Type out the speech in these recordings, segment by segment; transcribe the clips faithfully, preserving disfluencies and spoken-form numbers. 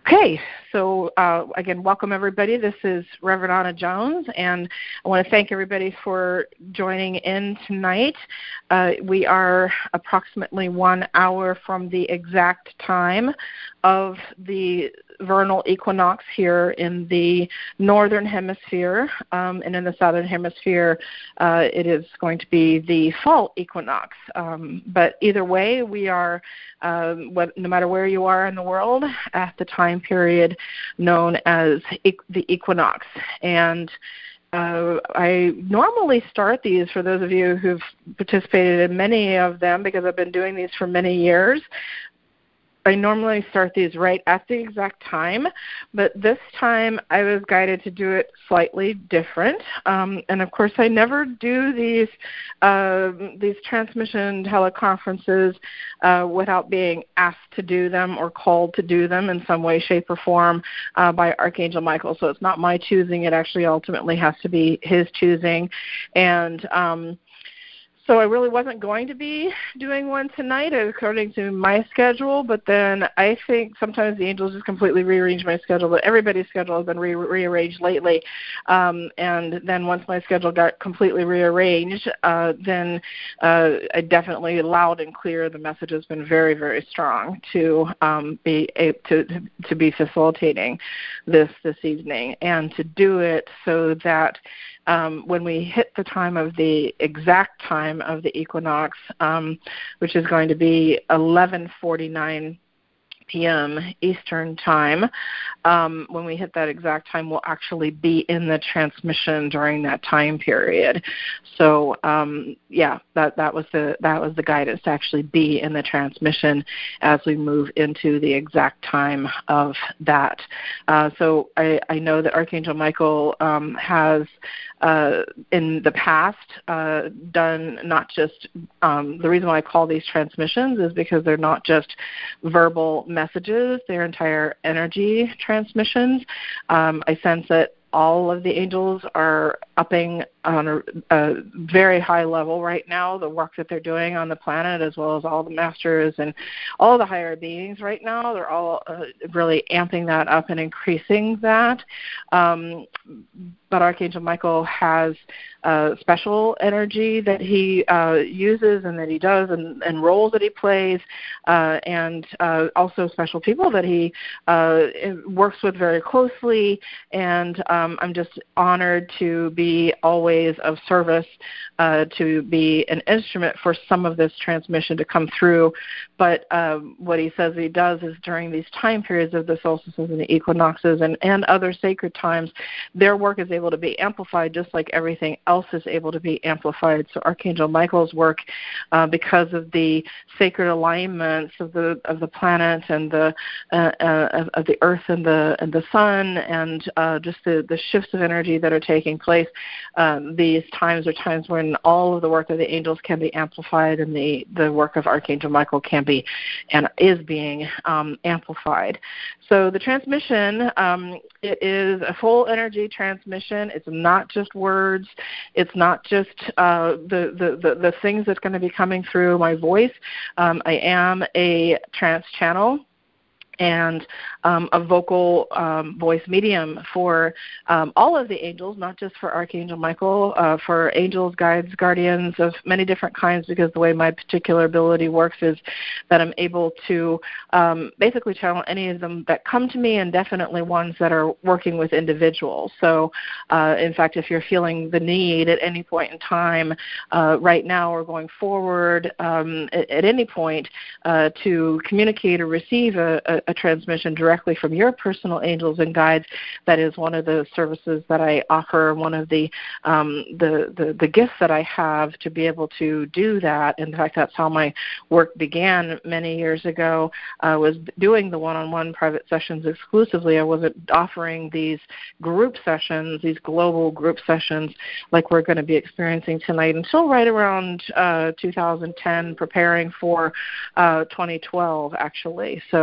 Okay, so uh, again, welcome everybody. This is Reverend Anna Jones, and I want to thank everybody for joining in tonight. Uh, we are approximately one hour from the exact time of the vernal equinox here in the northern hemisphere, um, and in the southern hemisphere, uh, it is going to be the fall equinox. Um, but either way, we are, uh, what, no matter where you are in the world, at the time period known as e- the equinox. And Uh, I normally start these, for those of you who've participated in many of them, because I've been doing these for many years. I normally start these right at the exact time, but this time I was guided to do it slightly different. Um, and of course, I never do these uh, these transmission teleconferences uh, without being asked to do them or called to do them in some way, shape, or form uh, by Archangel Michael. So it's not my choosing; it actually ultimately has to be his choosing. And um, So I really wasn't going to be doing one tonight according to my schedule, but then I think sometimes the angels just completely rearrange my schedule, but everybody's schedule has been re- rearranged lately. Um, and then once my schedule got completely rearranged, uh, then uh, I definitely loud and clear, the message has been very, very strong to um, be a, to to be facilitating this this evening, and to do it so that Um, when we hit the time of the exact time of the equinox, um, which is going to be eleven forty-nine p.m. Eastern Time, um, when we hit that exact time, we'll actually be in the transmission during that time period. So, um, yeah, that, that was the that was the guidance, to actually be in the transmission as we move into the exact time of that. Uh, so I, I know that Archangel Michael um, has Uh, in the past, uh, done not just, um, the reason why I call these transmissions is because they're not just verbal messages, they're entire energy transmissions. Um, I sense that all of the angels are upping on a, a very high level right now the work that they're doing on the planet, as well as all the masters and all the higher beings right now. They're all uh, really amping that up and increasing that. Um, but Archangel Michael has uh, special energy that he uh, uses and that he does, and, and roles that he plays, uh, and uh, also special people that he uh, works with very closely. And um, I'm just honored to be always of service, uh, to be an instrument for some of this transmission to come through. But um, what he says he does is during these time periods of the solstices and the equinoxes and, and other sacred times, their work is able to be amplified just like everything else is able to be amplified. So Archangel Michael's work, uh, because of the sacred alignments of the of the planets and the uh, uh, of, of the Earth and the and the Sun, and uh, just the, the shifts of energy that are taking place, um, these times are times when all of the work of the angels can be amplified, and the, the work of Archangel Michael can be and is being um, amplified. So the transmission, um, it is a full energy transmission. It's not just words. It's not just uh, the, the, the, the things that's going to be coming through my voice. Um, I am a trance channel and um, a vocal um, voice medium for um, all of the angels, not just for Archangel Michael, uh, for angels, guides, guardians of many different kinds, because the way my particular ability works is that I'm able to um, basically channel any of them that come to me, and definitely ones that are working with individuals. So, uh, in fact, if you're feeling the need at any point in time, uh, right now or going forward, um, at, at any point, uh, to communicate or receive a, a a transmission directly from your personal angels and guides, that is one of the services that I offer, one of the, um, the, the, the gifts that I have to be able to do that. In fact, that's how my work began many years ago, uh, was doing the one-on-one private sessions exclusively. I wasn't offering these group sessions, these global group sessions like we're going to be experiencing tonight until right around uh, two thousand ten, preparing for uh, twenty twelve, actually. So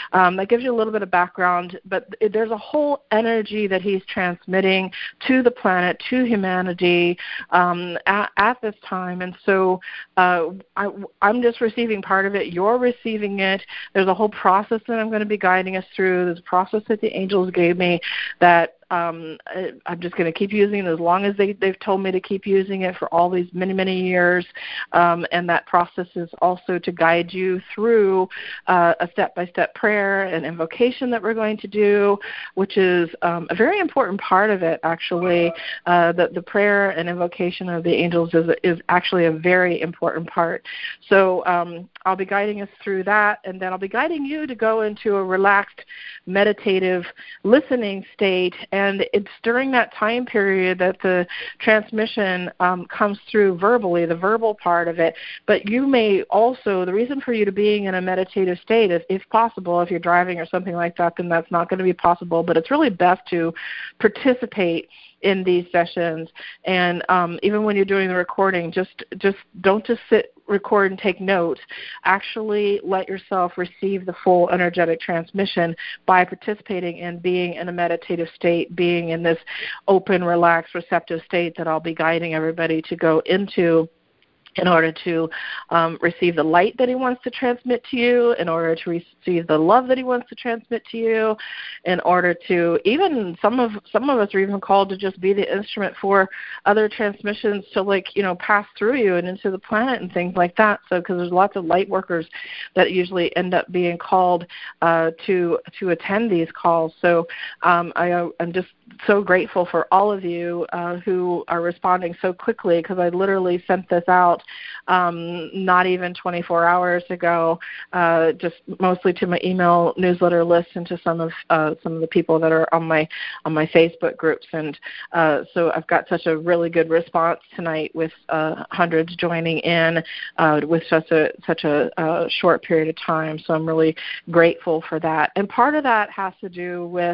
Um, that gives you a little bit of background, but there's a whole energy that he's transmitting to the planet, to humanity um, at, at this time. And so uh, I, I'm just receiving part of it. You're receiving it. There's a whole process that I'm going to be guiding us through. There's a process that the angels gave me that Um, I'm just going to keep using it as long as they, they've told me to keep using it for all these many, many years. Um, and that process is also to guide you through uh, a step-by-step prayer and invocation that we're going to do, which is um, a very important part of it, actually. Uh, the, the prayer and invocation of the angels is, is actually a very important part. So um, I'll be guiding us through that, and then I'll be guiding you to go into a relaxed, meditative listening state. And it's during that time period that the transmission um, comes through verbally, the verbal part of it. But you may also, the reason for you to being in a meditative state is, if possible, if you're driving or something like that, then that's not going to be possible. But it's really best to participate in these sessions. And um, even when you're doing the recording, just just don't just sit, record, and take notes. Actually let yourself receive the full energetic transmission by participating and being in a meditative state, being in this open, relaxed, receptive state that I'll be guiding everybody to go into, in order to um, receive the light that he wants to transmit to you, in order to receive the love that he wants to transmit to you, in order to even some of some of us are even called to just be the instrument for other transmissions to, like, you know, pass through you and into the planet and things like that. So because there's lots of light workers that usually end up being called uh, to to attend these calls. So um, I, I'm just so grateful for all of you uh, who are responding so quickly, because I literally sent this out um, not even twenty-four hours ago, uh, just mostly to my email newsletter list and to some of uh, some of the people that are on my on my Facebook groups. And uh, so I've got such a really good response tonight, with uh, hundreds joining in uh, with such a such a uh, short period of time. So I'm really grateful for that. And part of that has to do with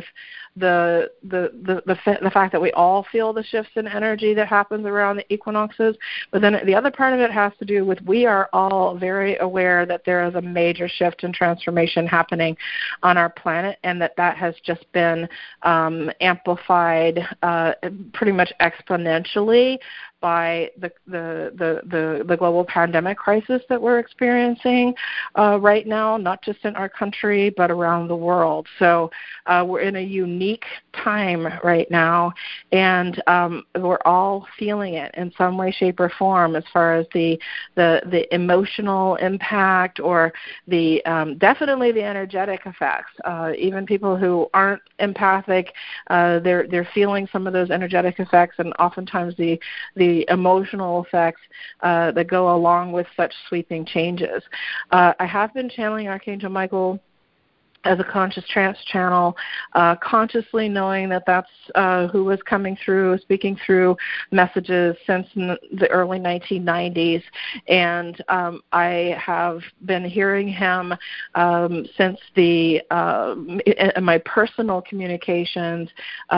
the the the the, the fact that we all feel the shifts in energy that happens around the equinoxes. But then the other part of it has to do with, we are all very aware that there is a major shift and transformation happening on our planet, and that that has just been um, amplified uh, pretty much exponentially by the, the the the the global pandemic crisis that we're experiencing uh, right now, not just in our country but around the world. So uh, we're in a unique time right now, and um, we're all feeling it in some way, shape, or form, as far as the the, the emotional impact, or the um, definitely the energetic effects. Uh, even people who aren't empathic, uh, they're they're feeling some of those energetic effects, and oftentimes the the the emotional effects uh, that go along with such sweeping changes. Uh, I have been channeling Archangel Michael as a conscious trance channel, uh, consciously knowing that that's uh, who was coming through, speaking through messages since the early nineteen nineties. And um, I have been hearing him um, since the uh, in my personal communications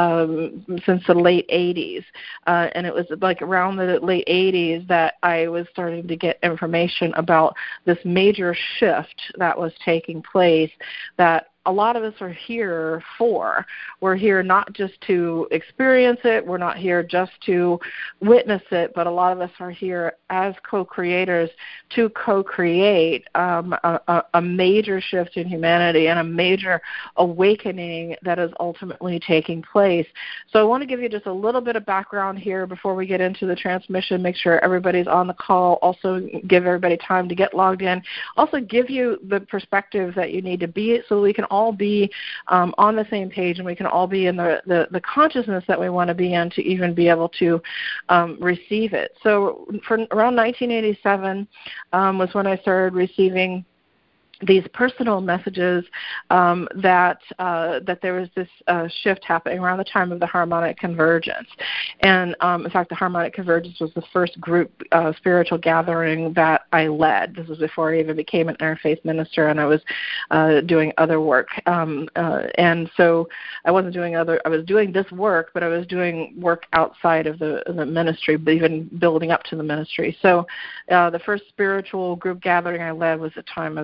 um, since the late eighties. Uh, and it was like around the late eighties that I was starting to get information about this major shift that was taking place, that a lot of us are here for. We're here not just to experience it, we're not here just to witness it, but a lot of us are here as co-creators to co-create um, a, a major shift in humanity and a major awakening that is ultimately taking place. So I want to give you just a little bit of background here before we get into the transmission, make sure everybody's on the call, also give everybody time to get logged in, also give you the perspective that you need to be so we can all be um, on the same page, and we can all be in the, the, the consciousness that we want to be in to even be able to um, receive it. So for around nineteen eighty-seven um, was when I started receiving these personal messages um, that uh, that there was this uh, shift happening around the time of the harmonic convergence. And um, in fact, the harmonic convergence was the first group uh, spiritual gathering that I led. This was before I even became an interfaith minister, and I was uh, doing other work. Um, uh, and so I wasn't doing other, I was doing this work, but I was doing work outside of the, the ministry, but even building up to the ministry. So uh, the first spiritual group gathering I led was the time of the harmonic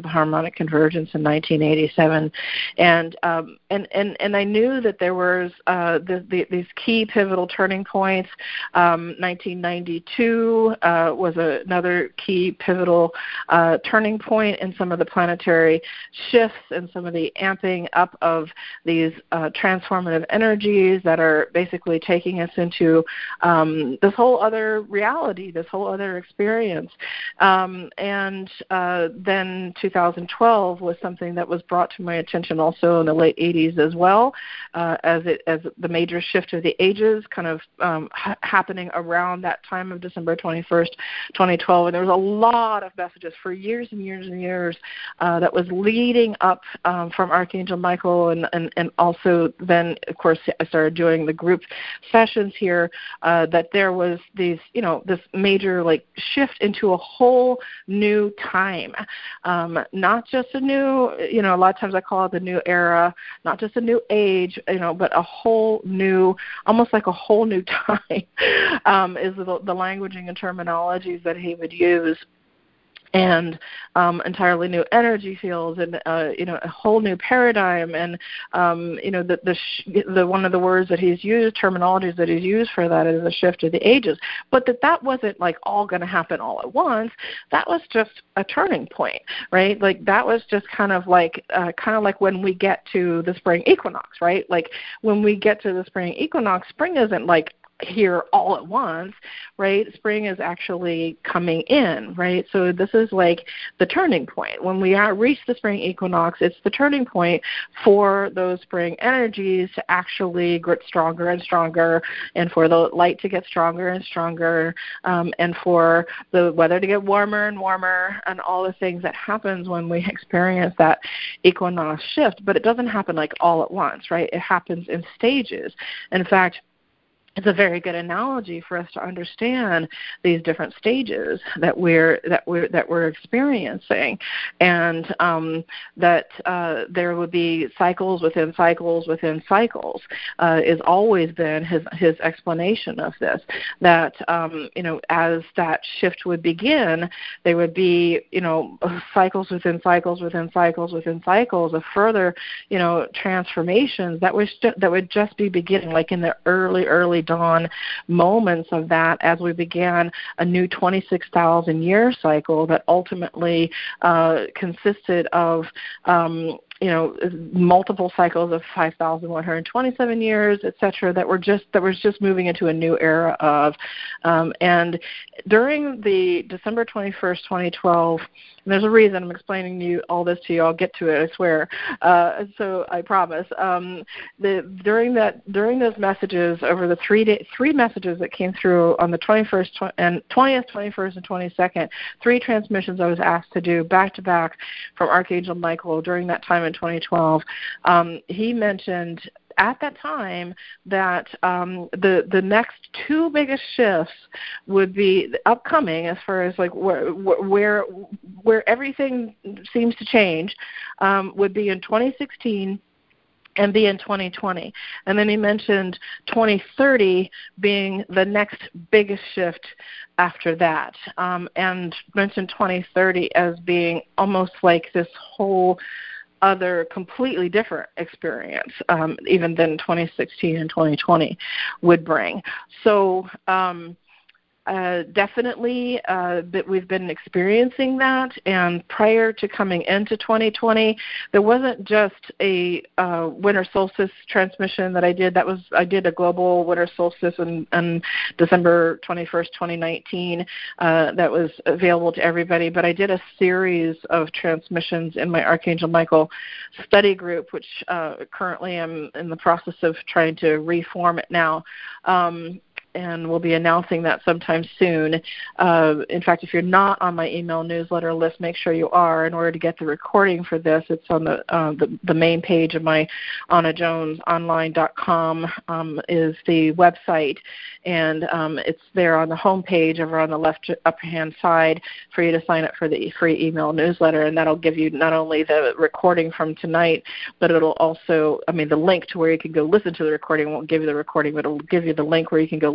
Masonic Convergence in nineteen eighty-seven, and um, and, and and I knew that there was uh, the, the, these key pivotal turning points. Um, nineteen ninety-two uh, was a, another key pivotal uh, turning point in some of the planetary shifts and some of the amping up of these uh, transformative energies that are basically taking us into um, this whole other reality, this whole other experience. Um, and uh, then two thousand twelve was something that was brought to my attention also in the late eighties as well, uh, as it as the major shift of the ages kind of um, ha- happening around that time of December twenty-first, twenty twelve. And there was a lot of messages for years and years and years uh, that was leading up um, from Archangel Michael, and, and, and also then, of course, I started doing the group sessions here, uh, that there was these, you know, this major like shift into a whole new time, um, not just a new, you know, a lot of times I call it the new era, not just a new age, you know, but a whole new, almost like a whole new time, um, is the, the languaging and terminologies that he would use. And um, entirely new energy fields, and uh, you know, a whole new paradigm, and um, you know, the the, sh- the one of the words that he's used, terminologies that he's used for that is the shift of the ages. But that that wasn't like all going to happen all at once. That was just a turning point, right? Like that was just kind of like uh, kind of like when we get to the spring equinox, right? Like when we get to the spring equinox, spring isn't like here all at once, right? Spring is actually coming in, right? So this is like the turning point. When we are, reach the spring equinox, it's the turning point for those spring energies to actually get stronger and stronger, and for the light to get stronger and stronger, um, and for the weather to get warmer and warmer, and all the things that happens when we experience that equinox shift. But it doesn't happen like all at once, right? It happens in stages. In fact, it's a very good analogy for us to understand these different stages that we're that we're that we're experiencing, and um, that uh, there would be cycles within cycles within cycles. Uh, is always been his his explanation of this. That um, you know, as that shift would begin, there would be, you know, cycles within cycles within cycles within cycles of further, you know, transformations that was st- that would just be beginning, like in the early early dawn moments of that, as we began a new twenty-six thousand year cycle that ultimately uh, consisted of um, you know, multiple cycles of five thousand one hundred twenty-seven years, et cetera, that were just that was just moving into a new era of. Um, and during the December twenty-first, twenty twelve, and there's a reason I'm explaining to you all this to you. I'll get to it, I swear. Uh, so I promise. Um, the during that during those messages, over the three day, three messages that came through on the twenty-first tw- and twentieth, twenty-first, and twenty-second, three transmissions I was asked to do back to back from Archangel Michael during that time in twenty twelve. Um, he mentioned at that time that um, the the next two biggest shifts would be upcoming, as far as like where where where everything seems to change, um, would be in twenty sixteen and be in twenty twenty. And then he mentioned twenty thirty being the next biggest shift after that, um, and mentioned twenty thirty as being almost like this whole other completely different experience, um, even than twenty sixteen and twenty twenty would bring. So um, uh, definitely uh, that we've been experiencing that. And prior to coming into twenty twenty, there wasn't just a uh, winter solstice transmission that I did. That was I did a global winter solstice on, on December twenty-first, twenty nineteen. Uh, that was available to everybody. But I did a series of transmissions in my Archangel Michael study group, which uh, currently I'm in the process of trying to reform it now. Um, and we'll be announcing that sometime soon. Uh, in fact, if you're not on my email newsletter list, make sure you are in order to get the recording for this. It's on the uh, the, the main page of my anna jones online dot com um, is the website, and um, it's there on the home page over on the left upper-hand side for you to sign up for the free email newsletter, and that'll give you not only the recording from tonight, but it'll also, I mean, the link to where you can go listen to the recording won't give you the recording, but it'll give you the link where you can go listen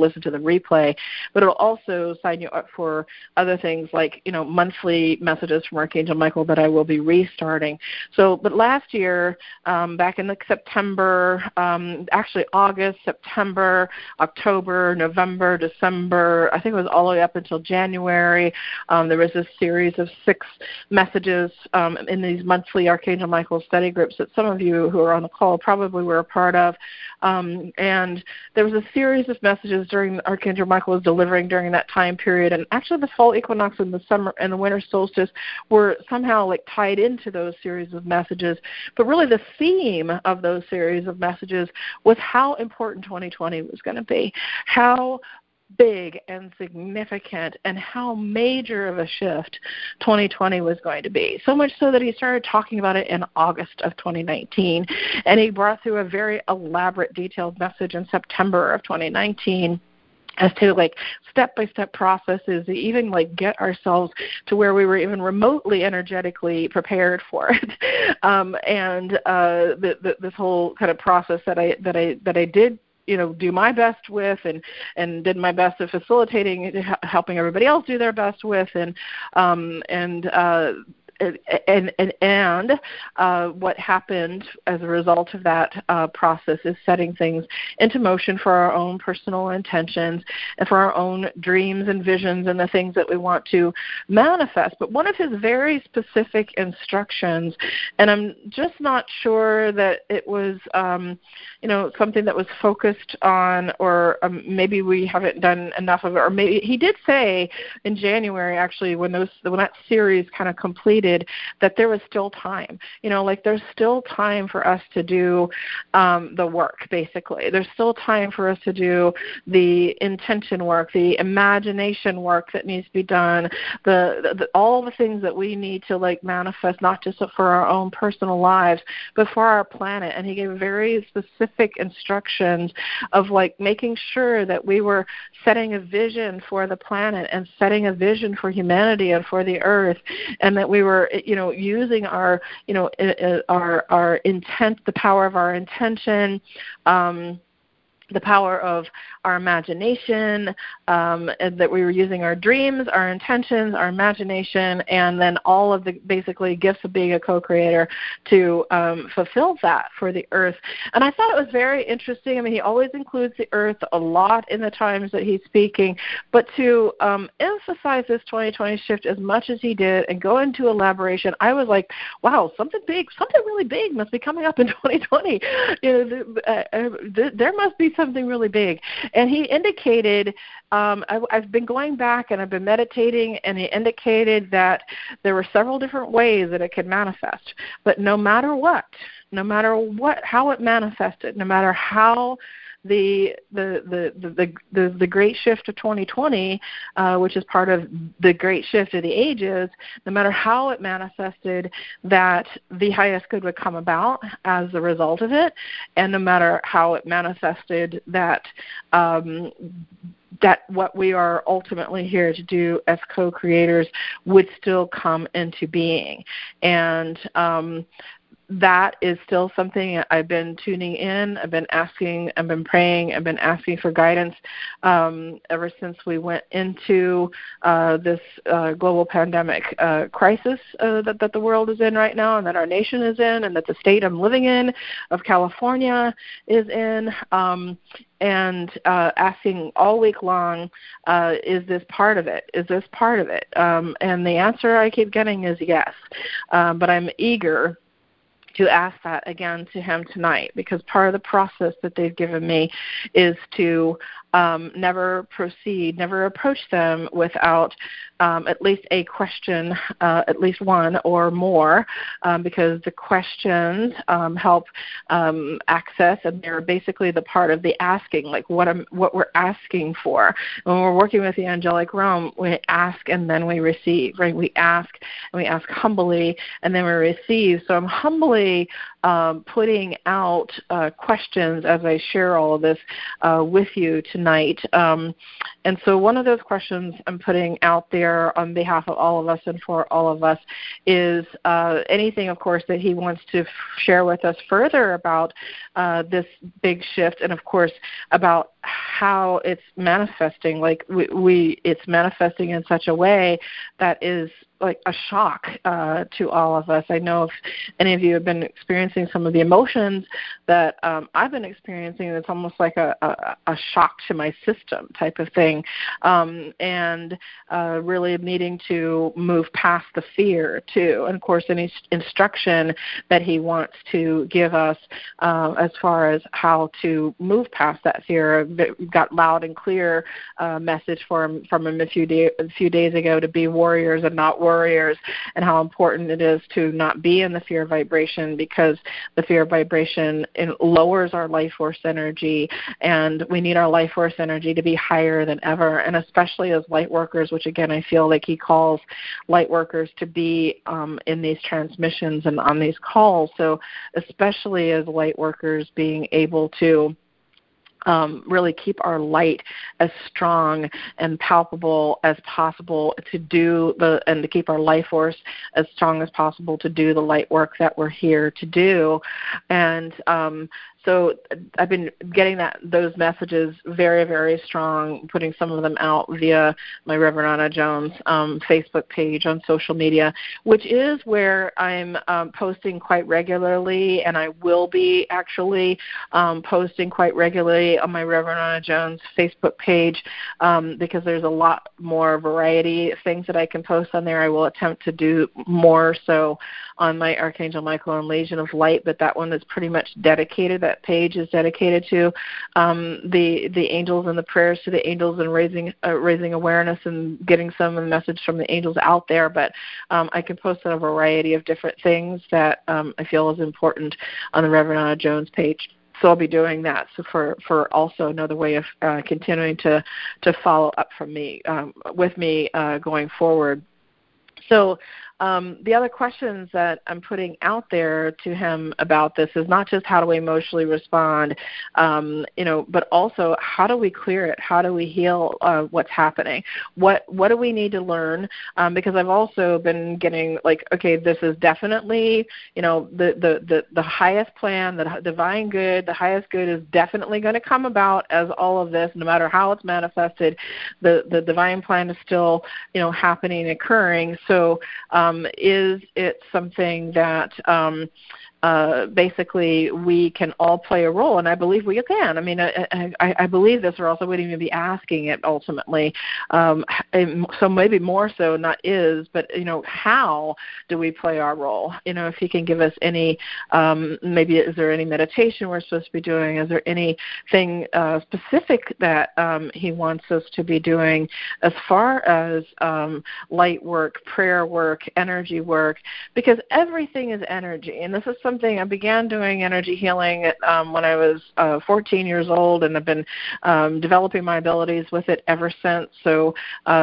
listen to the replay, but it'll also sign you up for other things like, you know, monthly messages from Archangel Michael that I will be restarting. So, but last year, um, back in like September, um, actually August, September, October, November, December, I think it was all the way up until January, um, there was this series of six messages um, in these monthly Archangel Michael study groups that some of you who are on the call probably were a part of. Um, and there was a series of messages during Archangel Michael was delivering during that time period. And actually the fall equinox and the summer and the winter solstice were somehow like tied into those series of messages. But really the theme of those series of messages was how important twenty twenty was going to be, how big and significant and how major of a shift twenty twenty was going to be. So much so that he started talking about it in August of twenty nineteen. And he brought through a very elaborate, detailed message in September of twenty nineteen as to like step-by-step processes to even like get ourselves to where we were even remotely energetically prepared for it. Um, and uh, the, the, this whole kind of process that I that I that I did you know, do my best with and, and did my best at facilitating, helping everybody else do their best with. And, um, and, uh, And and, and uh, what happened as a result of that uh, process is setting things into motion for our own personal intentions and for our own dreams and visions and the things that we want to manifest. But one of his very specific instructions, and I'm just not sure that it was, um, you know, something that was focused on, or um, maybe we haven't done enough of it, or maybe he did say in January actually when those when that series kind of completed, that there was still time. You know, like there's still time for us to do um, the work, basically. There's still time for us to do the intention work, the imagination work that needs to be done, the, the all the things that we need to like manifest, not just for our own personal lives, but for our planet. And he gave very specific instructions of like making sure that we were setting a vision for the planet and setting a vision for humanity and for the earth, and that we were, you know, using our, you know, our our intent, the power of our intention, um, the power of our imagination, um, and that we were using our dreams, our intentions, our imagination, and then all of the basically gifts of being a co-creator to um, fulfill that for the earth. And I thought it was very interesting. I mean, he always includes the earth a lot in the times that he's speaking, but to um, emphasize this twenty twenty shift as much as he did and go into elaboration, I was like, wow, something big, something really big must be coming up in twenty twenty. You know, uh, uh, there must be something really big. And he indicated, um, I, I've been going back and I've been meditating, and he indicated that there were several different ways that it could manifest. But no matter what, no matter what, how it manifested, no matter how the the the the the, the great shift of twenty twenty, uh, which is part of the great shift of the ages, no matter how it manifested, that the highest good would come about as a result of it, and no matter how it manifested, that um, that what we are ultimately here to do as co-creators would still come into being. And um, that is still something I've been tuning in. I've been asking, I've been praying, I've been asking for guidance um, ever since we went into uh, this uh, global pandemic uh, crisis uh, that, that the world is in right now, and that our nation is in, and that the state I'm living in of California is in. Um, and uh, asking all week long, uh, is this part of it? Is this part of it? Um, and the answer I keep getting is yes. Um, but I'm eager to ask that again to him tonight, because part of the process that they've given me is to um, never proceed, never approach them without um, at least a question, uh, at least one or more, um, because the questions um, help um, access, and they're basically the part of the asking, like what I'm, what we're asking for. When we're working with the angelic realm, we ask and then we receive, right? We ask and we ask humbly, and then we receive. So I'm humbly um, putting out uh, questions as I share all of this uh, with you tonight. Um, and so one of those questions I'm putting out there on behalf of all of us and for all of us is uh, anything, of course, that he wants to f- share with us further about uh, this big shift, and, of course, about how it's manifesting. Like we, we, it's manifesting in such a way that is like a shock uh, to all of us. I know if any of you have been experiencing some of the emotions that um, I've been experiencing, it's almost like a, a, a shock to my system type of thing, um, and uh, really needing to move past the fear too. And of course, any instruction that he wants to give us uh, as far as how to move past that fear. We've got loud and clear uh, message from from him a few, day, a few days ago to be warriors and not warriors. warriors, and how important it is to not be in the fear vibration, because the fear vibration lowers our life force energy, and we need our life force energy to be higher than ever. And especially as light workers, which again I feel like he calls light workers to be um, in these transmissions and on these calls. So especially as light workers, being able to Um, really keep our light as strong and palpable as possible to do the, and to keep our life force as strong as possible to do the light work that we're here to do. And um, so I've been getting that those messages very, very strong, putting some of them out via my Reverend Anna Jones um, Facebook page on social media, which is where I'm um, posting quite regularly, and I will be actually um, posting quite regularly on my Reverend Anna Jones Facebook page, um, because there's a lot more variety of things that I can post on there. I will attempt to do more so on my Archangel Michael and Legion of Light, but that one is pretty much dedicated. That page is dedicated to um, the the angels and the prayers to the angels and raising uh, raising awareness and getting some of the message from the angels out there. But um, I can post on a variety of different things that um, I feel is important on the Reverend Anna Jones page. So I'll be doing that. So for, for also another way of uh, continuing to, to follow up from me um, with me uh, going forward. So um, the other questions that I'm putting out there to him about this is not just how do we emotionally respond, um, you know, but also how do we clear it? How do we heal uh, what's happening? What what do we need to learn? Um, because I've also been getting like, okay, this is definitely, you know, the the the, the highest plan, the divine good, the highest good is definitely going to come about as all of this, no matter how it's manifested. The the divine plan is still, you know, happening, occurring. So um, Um, is it something that um, uh, basically we can all play a role? And I believe we can. I mean, I, I, I believe this, or else I wouldn't even be asking it ultimately. Um, so maybe more so, not is, but, you know, how do we play our role? You know, if he can give us any, um, maybe is there any meditation we're supposed to be doing? Is there anything uh, specific that um, he wants us to be doing as far as um, light work, prayer work, energy work? Because everything is energy, and this is something I began doing energy healing um, when I was uh, fourteen years old, and I've been um, developing my abilities with it ever since. So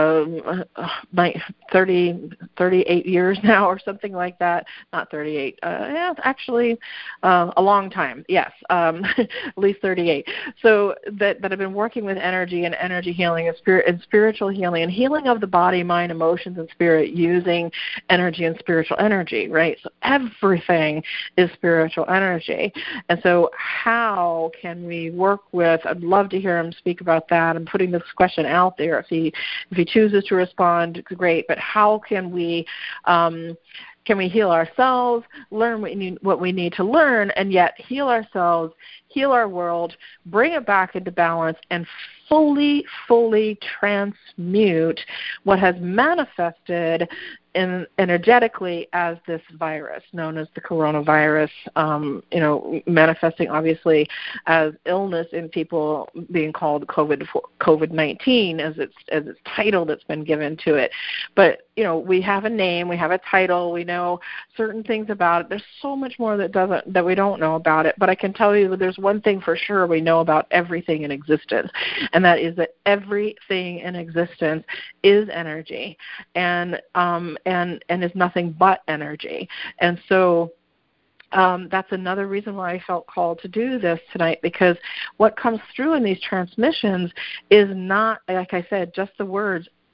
um, my thirty, thirty-eight years now or something like that. Not thirty-eight. Uh, yeah, actually uh, a long time. Yes, um, at least thirty-eight. So that, that I've been working with energy and energy healing and, spirit, and spiritual healing and healing of the body, mind, emotions, and spirit using energy and spiritual energy, right? So everything is spiritual energy. And so how can we work with, I'd love to hear him speak about that. I'm putting this question out there. If he if he chooses to respond, great. But how can we um, can we heal ourselves, learn what we need, what we need to learn, and yet heal ourselves, heal our world, bring it back into balance, and fully, fully transmute what has manifested in, energetically as this virus known as the coronavirus, um, you know, manifesting obviously as illness in people being called COVID COVID nineteen as its as its title that's been given to it. But you know, we have a name, we have a title, we know certain things about it. There's so much more that doesn't that we don't know about it. But I can tell you that there's one thing for sure: we know about everything in existence, and that is that everything in existence is energy, and um, and and is nothing but energy. And so Um, that's another reason why I felt called to do this tonight, because what comes through in these transmissions is not, like I said, just the words.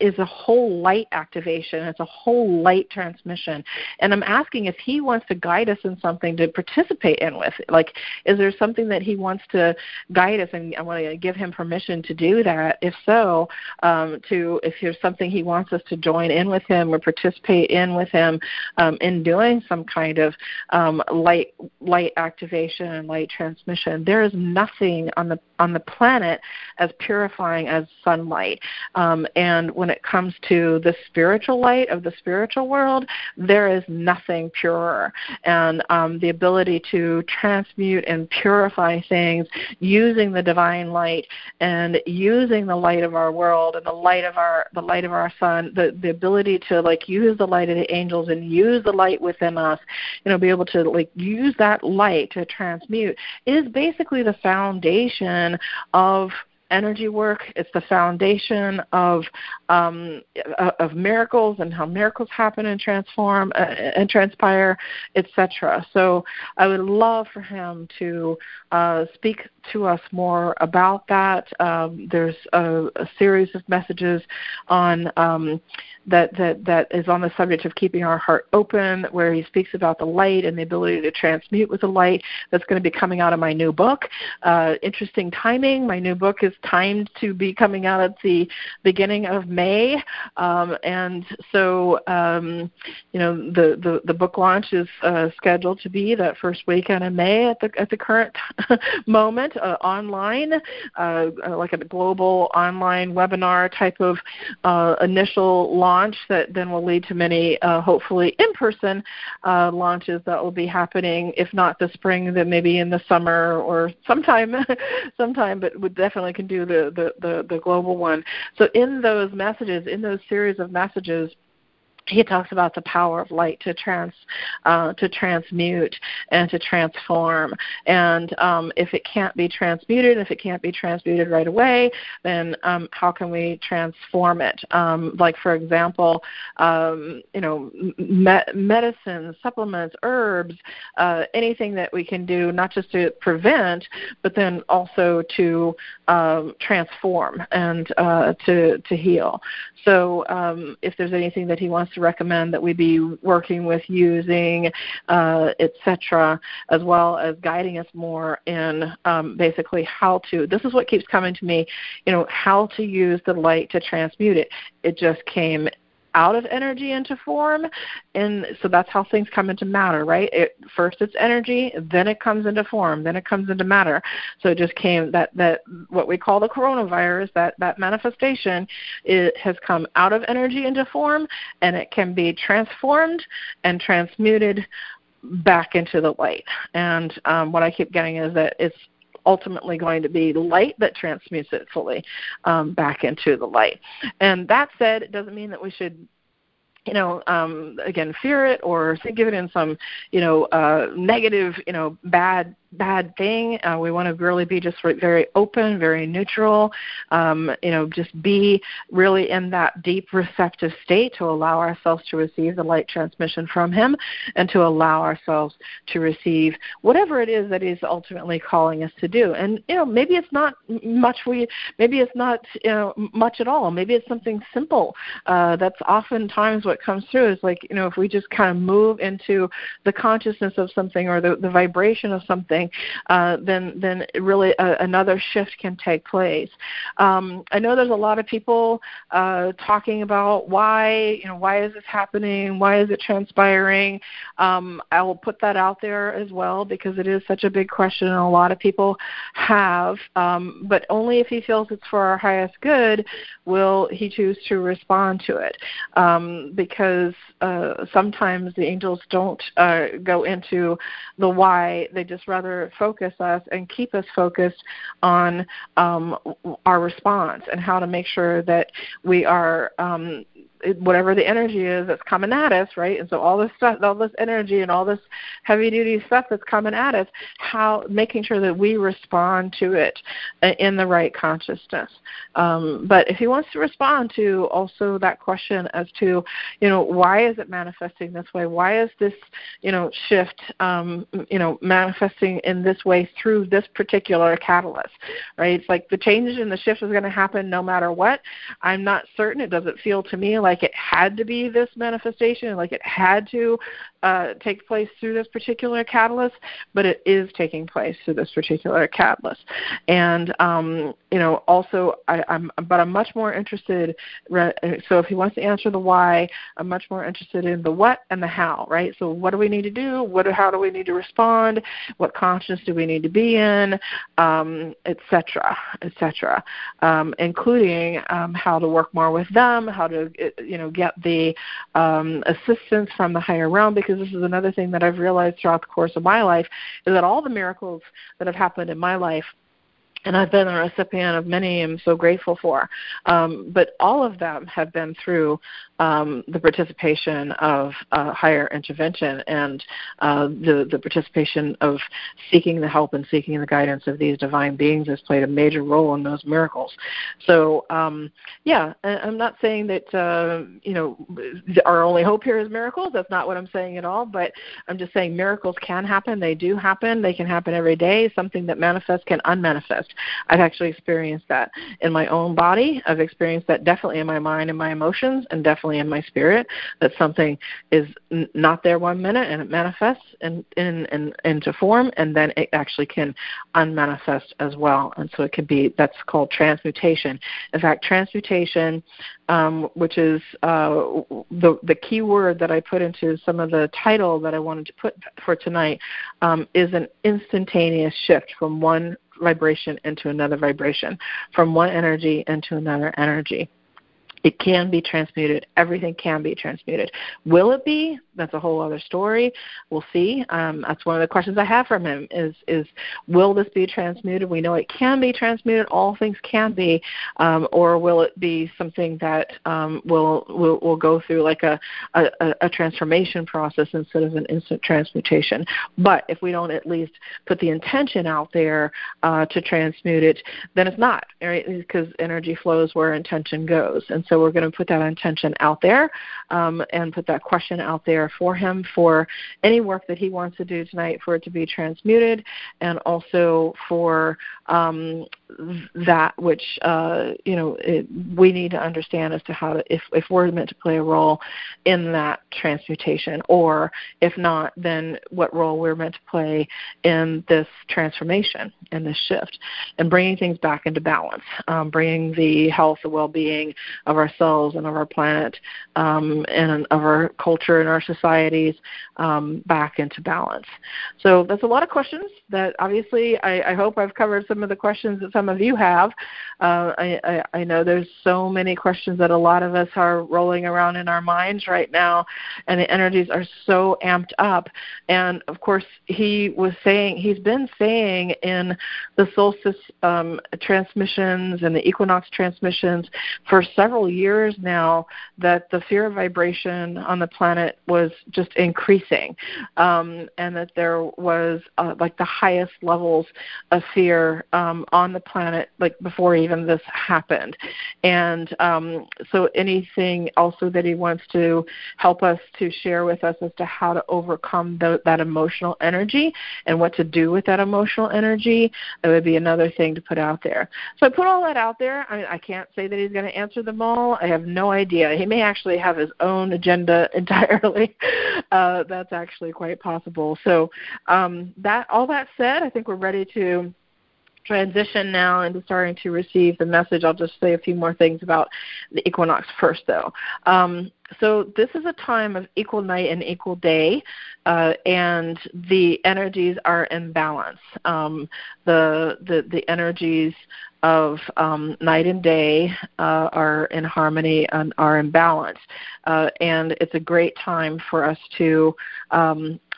is a whole light activation. It's a whole light transmission. And I'm asking if he wants to guide us in something to participate in with. Like, is there something that he wants to guide us? And I want to give him permission to do that. If so, um, to if there's something he wants us to join in with him or participate in with him um, in doing some kind of um, light light activation and light transmission. There is nothing on the on the planet as purifying as sunlight. Um, and when it comes to the spiritual light of the spiritual world, there is nothing purer. And um, the ability to transmute and purify things using the divine light and using the light of our world and the light of our the light of our sun, the, the ability to like use the light of the angels and use the light within us, you know, be able to like use that light to transmute is basically the foundation of energy work. It's the foundation of um, of miracles and how miracles happen and transform uh, and transpire, et cetera. So I would love for him to uh, speak to us more about that. Um, there's a, a series of messages on um, that, that that is on the subject of keeping our heart open, where he speaks about the light and the ability to transmute with the light. That's going to be coming out of my new book. Uh, interesting timing. My new book is timed to be coming out at the beginning of May, um, and so um, you know the, the, the book launch is uh, scheduled to be that first weekend in May at the at the current moment, uh, online, uh, like a global online webinar type of uh, initial launch that then will lead to many uh, hopefully in-person uh, launches that will be happening, if not this spring, then maybe in the summer or sometime, sometime, but we definitely can do the, the, the, the global one. So in those messages, in those series of messages, he talks about the power of light to trans, uh, to transmute and to transform. And um, if it can't be transmuted, if it can't be transmuted right away, then um, how can we transform it? Um, like, for example, um, you know, me- medicines, supplements, herbs, uh, anything that we can do, not just to prevent, but then also to um, transform and uh, to to heal. So um, if there's anything that he wants to recommend that we be working with, using, uh, et cetera, as well as guiding us more in um, basically how to, this is what keeps coming to me, you know, how to use the light to transmute it. It just came out of energy into form, and so that's how things come into matter, right? It, first it's energy, then it comes into form, then it comes into matter. So it just came, that, that what we call the coronavirus, that, that manifestation, it has come out of energy into form, and it can be transformed and transmuted back into the light. And um, what I keep getting is that it's ultimately going to be light that transmutes it fully um, back into the light. And that said, it doesn't mean that we should, you know, um, again, fear it or think of it in some, you know, uh, negative, you know, bad bad thing. Uh, we want to really be just very open, very neutral, um, you know, just be really in that deep receptive state to allow ourselves to receive the light transmission from him and to allow ourselves to receive whatever it is that he's ultimately calling us to do. And, you know, maybe it's not much we, maybe it's not, you know, much at all. Maybe it's something simple. Uh, that's oftentimes what comes through is like, you know, if we just kind of move into the consciousness of something or the, the vibration of something, Uh, then then really a, another shift can take place. Um, I know there's a lot of people uh, talking about why, you know, why is this happening? Why is it transpiring? Um, I will put that out there as well because it is such a big question and a lot of people have, um, but only if he feels it's for our highest good will he choose to respond to it. Um, because uh, sometimes the angels don't uh, go into the why, they just rather focus us and keep us focused on um, our response and how to make sure that we are um, it, whatever the energy is that's coming at us, right? And so all this stuff, all this energy and all this heavy duty stuff that's coming at us, how making sure that we respond to it in the right consciousness. Um, but if he wants to respond to also that question as to, you know, why is it manifesting this way? Why is this, you know, shift, um, you know, manifesting in this way through this particular catalyst, right? It's like the change and the shift is going to happen no matter what. I'm not certain. It doesn't feel to me like it had to be this manifestation, like it had to uh, take place through this particular catalyst, but it is taking place through this particular catalyst. And, um, you know, also, I, I'm, but I'm much more interested, so if he wants to answer the why, I'm much more interested in the what and the how, right? So what do we need to do? What, how do we need to respond? What consciousness do we need to be in, um, et cetera, et cetera, um, including um, how to work more with them, how to, you know, get the um, assistance from the higher realm, because this is another thing that I've realized throughout the course of my life is that all the miracles that have happened in my life, and I've been a recipient of many I'm so grateful for, um, but all of them have been through um, the participation of uh, higher intervention and uh, the, the participation of seeking the help and seeking the guidance of these divine beings has played a major role in those miracles. So, um, yeah, I'm not saying that, uh, you know, our only hope here is miracles. That's not what I'm saying at all, but I'm just saying miracles can happen. They do happen. They can happen every day. Something that manifests can unmanifest. I've actually experienced that in my own body. I've experienced that definitely in my mind and my emotions, and definitely in my spirit, that something is n- not there one minute and it manifests in, in, in, into form, and then it actually can unmanifest as well. And so it could be, that's called transmutation. In fact, transmutation, um, which is uh, the, the key word that I put into some of the title that I wanted to put for tonight, um, is an instantaneous shift from one vibration into another vibration, from one energy into another energy. It can be transmuted. Everything can be transmuted. Will it be? That's a whole other story. We'll see. Um, that's one of the questions I have from him is, is will this be transmuted? We know it can be transmuted. All things can be. Um, or will it be something that um, will, will will go through like a, a, a transformation process instead of an instant transmutation? But if we don't at least put the intention out there uh, to transmute it, then it's not, right? Because energy flows where intention goes. And so we're going to put that intention out there um, and put that question out there for him for any work that he wants to do tonight for it to be transmuted, and also for um, that which, uh, you know, it, we need to understand as to how to, if, if we're meant to play a role in that transmutation, or if not, then what role we're meant to play in this transformation, in this shift, and bringing things back into balance, um, bringing the health, the well-being of ourselves and of our planet um, and of our culture and our societies um, back into balance. So that's a lot of questions that obviously I, I hope I've covered some of the questions that some of you have. Uh, I, I, I know there's so many questions that a lot of us are rolling around in our minds right now, and the energies are so amped up. And, of course, he was saying, he's been saying in the solstice um, transmissions and the equinox transmissions for several years now that the fear vibration on the planet was just increasing, um, and that there was uh, like the highest levels of fear um, on the planet, like before even this happened. And um, so anything also that he wants to help us to share with us as to how to overcome the, that emotional energy and what to do with that emotional energy, that would be another thing to put out there. So I put all that out there. I mean, I can't say that he's going to answer them all. I have no idea. He may actually have his own agenda entirely. Uh, that's actually quite possible. So um, that all that said, I think we're ready to transition now into starting to receive the message. I'll just say a few more things about the equinox first, though. Um, so this is a time of equal night and equal day, uh, and the energies are in balance. Um, the, the the energies of um, night and day uh, are in harmony and are in balance, uh, and it's a great time for us to um,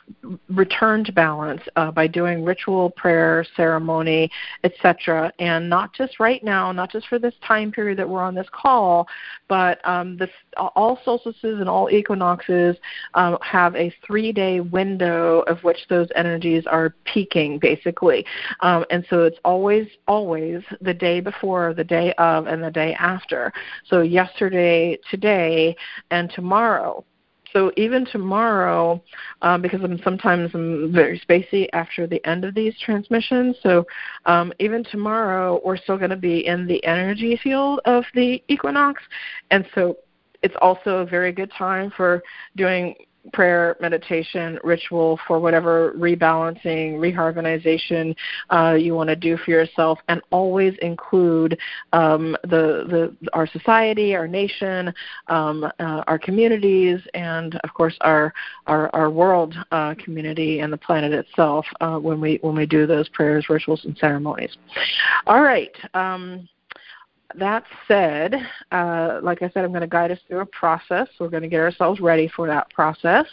return to balance uh, by doing ritual, prayer, ceremony, et cetera. And not just right now, not just for this time period that we're on this call, but um, this, all solstices and all equinoxes um, have a three-day window of which those energies are peaking, basically. Um, and so it's always, always the day before, the day of, and the day after. So yesterday, today, and tomorrow. So even tomorrow, um, because I'm sometimes I'm very spacey after the end of these transmissions, so um, even tomorrow we're still going to be in the energy field of the equinox, and so it's also a very good time for doing prayer, meditation, ritual for whatever rebalancing, reharmonization uh, you want to do for yourself, and always include um, the, the our society, our nation, um, uh, our communities, and of course our our, our world uh, community and the planet itself uh, when we when we do those prayers, rituals, and ceremonies. All right. Um, That said, uh, like I said, I'm going to guide us through a process. We're going to get ourselves ready for that process.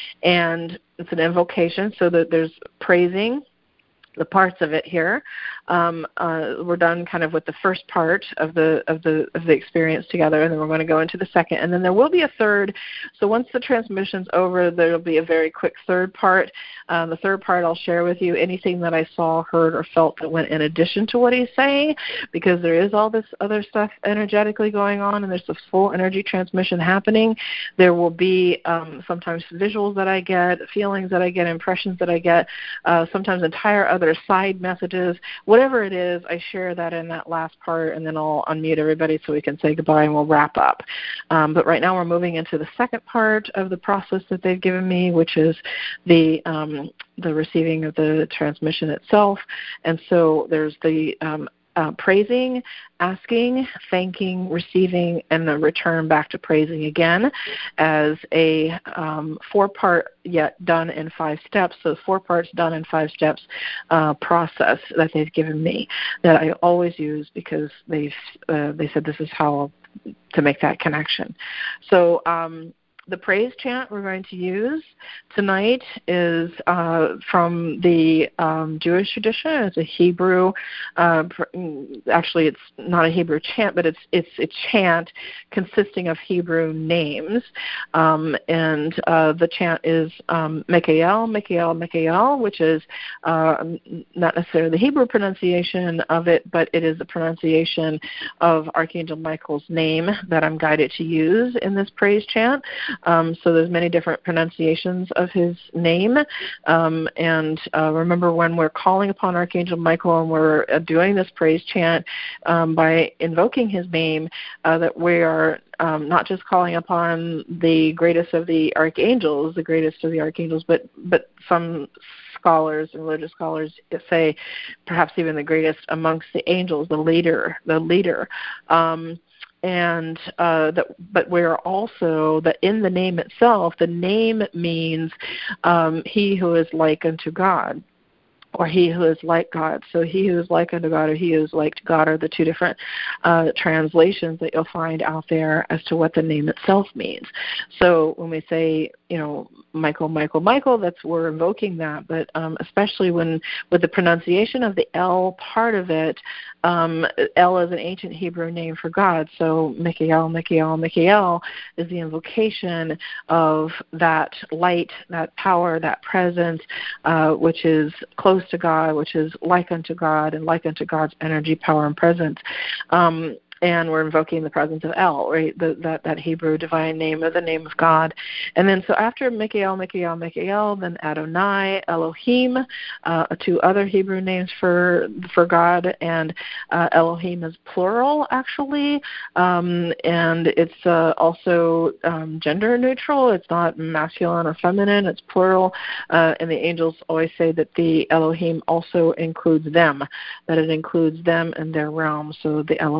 And it's an invocation, so that there's praising the parts of it here. Um, uh, we're done kind of with the first part of the of the of the experience together, and then we're going to go into the second, and then there will be a third. So once the transmission's over, there will be a very quick third part. Um, the third part, I'll share with you anything that I saw, heard, or felt that went in addition to what he's saying, because there is all this other stuff energetically going on, and there's this full energy transmission happening. There will be um, sometimes visuals that I get, feelings that I get, impressions that I get, uh, sometimes entire other side messages. Whatever it is, I share that in that last part, and then I'll unmute everybody so we can say goodbye and we'll wrap up. Um, but right now we're moving into the second part of the process that they've given me, which is the um, the receiving of the transmission itself. And so there's the um, Uh, praising, asking, thanking, receiving, and the return back to praising again as a um, four-part yet done in five steps, so four parts done in five steps uh, process that they've given me that I always use because they've uh, they said this is how to make that connection. So um, the praise chant we're going to use tonight is uh, from the um, Jewish tradition. It's a Hebrew. Uh, actually, it's not a Hebrew chant, but it's it's a chant consisting of Hebrew names. Um, and uh, the chant is um, Mikael, Mikael, Mikael, which is uh, not necessarily the Hebrew pronunciation of it, but it is the pronunciation of Archangel Michael's name that I'm guided to use in this praise chant. Um, so there's many different pronunciations of his name. Um, and uh, remember, when we're calling upon Archangel Michael and we're uh, doing this praise chant um, by invoking his name, uh, that we are um, not just calling upon the greatest of the archangels, the greatest of the archangels, but, but some scholars and religious scholars say perhaps even the greatest amongst the angels, the leader, the leader. Um, And uh, that, but we're also that in the name itself, the name means um, he who is like unto God, or he who is like God. So he who is like unto God or he who is like to God are the two different uh, translations that you'll find out there as to what the name itself means. So when we say, you know, Michael, Michael, Michael, that's we're invoking that. But um, especially when with the pronunciation of the L part of it, um, L is an ancient Hebrew name for God. So Mikael, Mikael, Mikael is the invocation of that light, that power, that presence, uh, which is close to God, which is like unto God and like unto God's energy, power, and presence. Um, and we're invoking the presence of El, right, the, that, that Hebrew divine name or the name of God. And then so after Mikael, Mikael, Mikael, then Adonai, Elohim, uh, two other Hebrew names for for God, and uh, Elohim is plural, actually, um, and it's uh, also um, gender neutral. It's not masculine or feminine. It's plural, uh, and the angels always say that the Elohim also includes them, that it includes them and their realm, so the Elohim.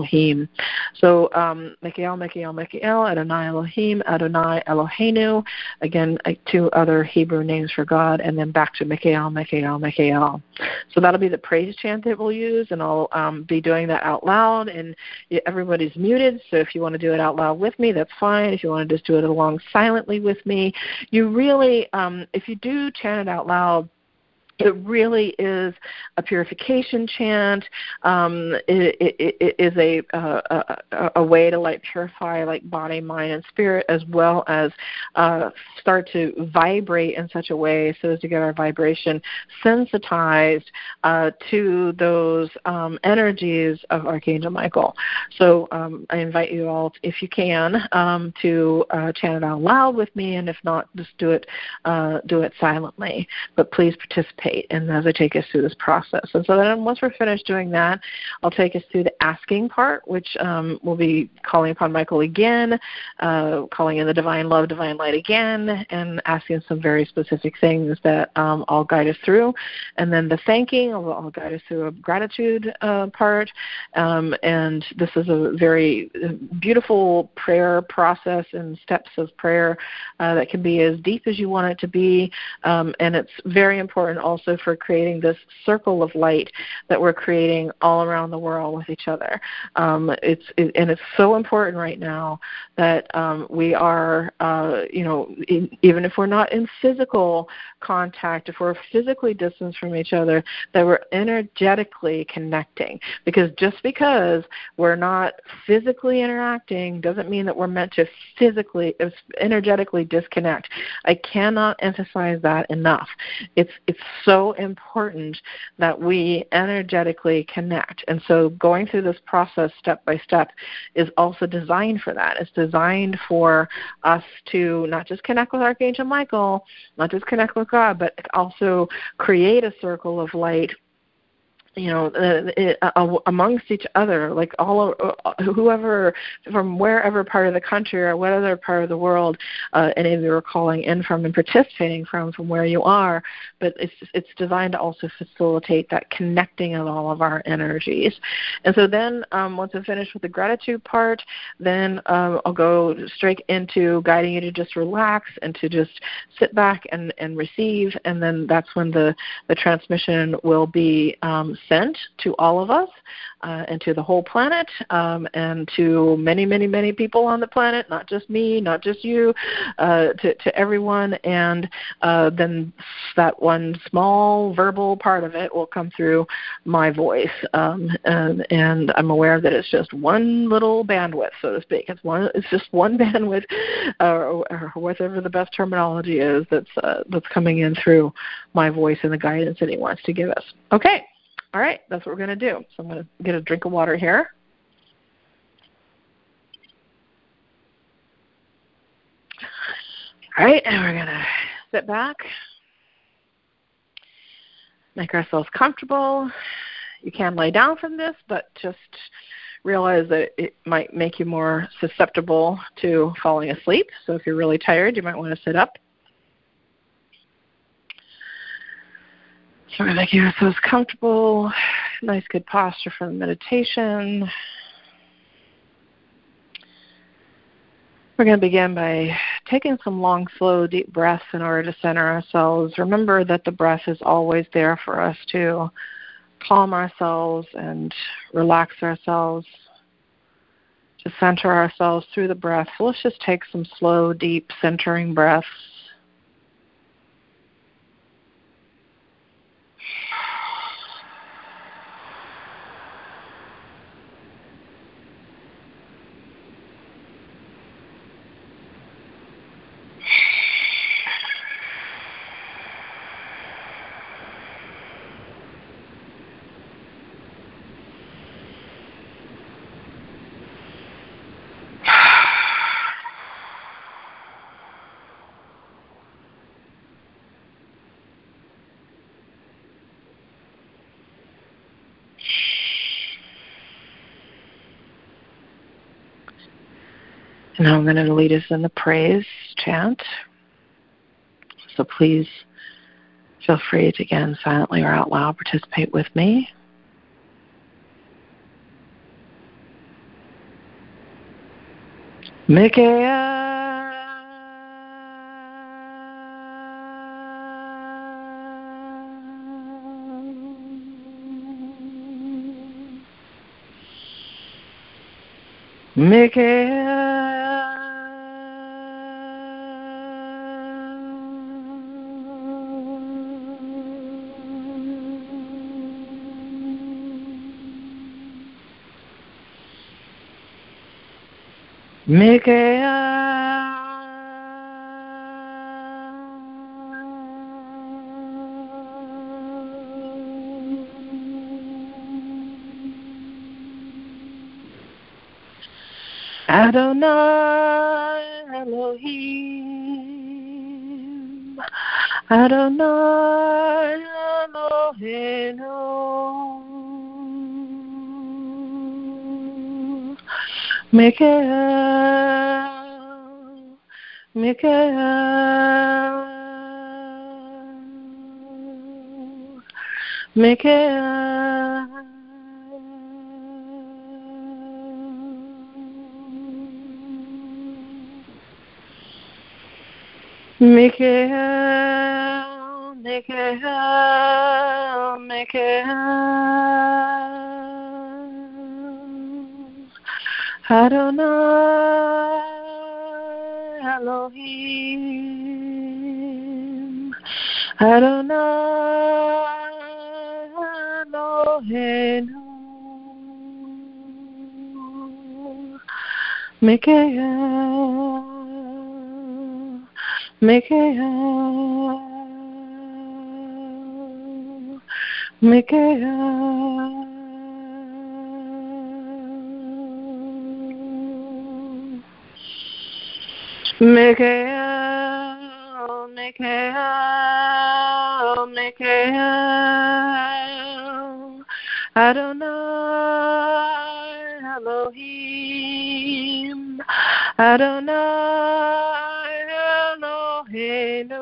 name. So um, Mikael, Mikael, Mikael, Adonai Elohim, Adonai Eloheinu. Again, uh, two other Hebrew names for God, and then back to Mikael, Mikael, Mikael. So that'll be the praise chant that we'll use, and I'll um, be doing that out loud. And everybody's muted, so if you want to do it out loud with me, that's fine. If you want to just do it along silently with me, you really, um, if you do chant it out loud, it really is a purification chant. Um, it, it, it is a, uh, a a way to like purify like body, mind, and spirit, as well as uh, start to vibrate in such a way so as to get our vibration sensitized uh, to those um, energies of Archangel Michael. So um, I invite you all, if you can, um, to uh, chant it out loud with me, and if not, just do it uh, do it silently. But please participate. And as I take us through this process. And so then once we're finished doing that, I'll take us through the asking part, which um, will be calling upon Michael again, uh, calling in the divine love, divine light again, and asking some very specific things that um, I'll guide us through. And then the thanking, I'll, I'll guide us through a gratitude uh, part. Um, and this is a very beautiful prayer process and steps of prayer uh, that can be as deep as you want it to be. Um, and it's very important also Also for creating this circle of light that we're creating all around the world with each other. Um, it's it, and it's so important right now that um, we are, uh, you know, in, even if we're not in physical contact, if we're physically distanced from each other, that we're energetically connecting. Because just because we're not physically interacting doesn't mean that we're meant to physically, energetically disconnect. I cannot emphasize that enough. It's it's so important that we energetically connect. And so going through this process step by step is also designed for that. It's designed for us to not just connect with Archangel Michael, not just connect with God, but also create a circle of light, you know, uh, uh, amongst each other, like all uh, whoever from wherever part of the country or whatever part of the world uh, any of you are calling in from and participating from, from where you are. But it's it's designed to also facilitate that connecting of all of our energies. And so then um, once I'm finished with the gratitude part, then um, I'll go straight into guiding you to just relax and to just sit back and, and receive. And then that's when the, the transmission will be um, sent to all of us uh, and to the whole planet um, and to many, many, many people on the planet, not just me, not just you, uh, to, to everyone. And uh, then that one small verbal part of it will come through my voice. Um, and, and I'm aware that it's just one little bandwidth, so to speak. It's one. It's just one bandwidth, uh, or, or whatever the best terminology is that's uh, that's coming in through my voice and the guidance that he wants to give us. Okay. All right, that's what we're going to do. So I'm going to get a drink of water here. All right, and we're going to sit back, make ourselves comfortable. You can lay down from this, but just realize that it might make you more susceptible to falling asleep. So if you're really tired, you might want to sit up. So we're making ourselves comfortable, nice good posture for the meditation. We're going to begin by taking some long, slow, deep breaths in order to center ourselves. Remember that the breath is always there for us to calm ourselves and relax ourselves, to center ourselves through the breath. So let's just take some slow, deep, centering breaths. And now I'm going to lead us in the praise chant. So please feel free to, again, silently or out loud, participate with me. Mekea. Mekea. Mekea. Adonai Elohim, Adonai Eloheinu, Mikael, Mikael, Mikael. Mikael, Mikael, Mikael, Adonai Elohim, Adonai Eloheinu, Mikael, Mikael, Mikael, Mikael, Mikael, Mikael, Adonai Elohim, Adonai Eloheinu,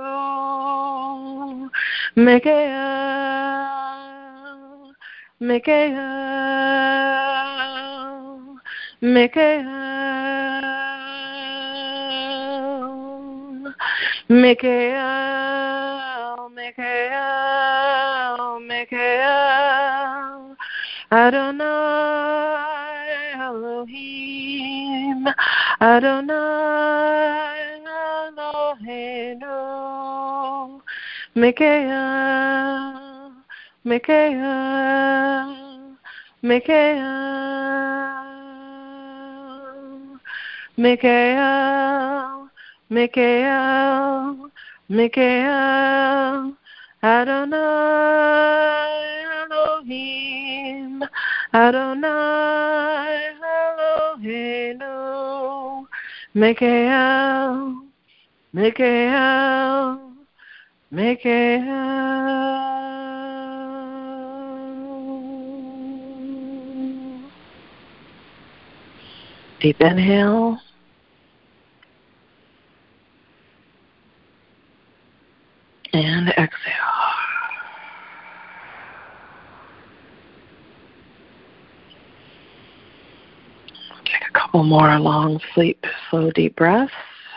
Mikael, Mikael, Mikael, Mikael, Mikael, Mikael, Adonai Elohim, Adonai Eloheinu, Mikael, Mikael, Mikael, Mikael, Mikael, Mikael, Adonai Elohim, Adonai Eloheinu, Mikael, Mikael, Mikael. Deep inhale. And exhale. Take a couple more long, sleep, slow, deep breaths.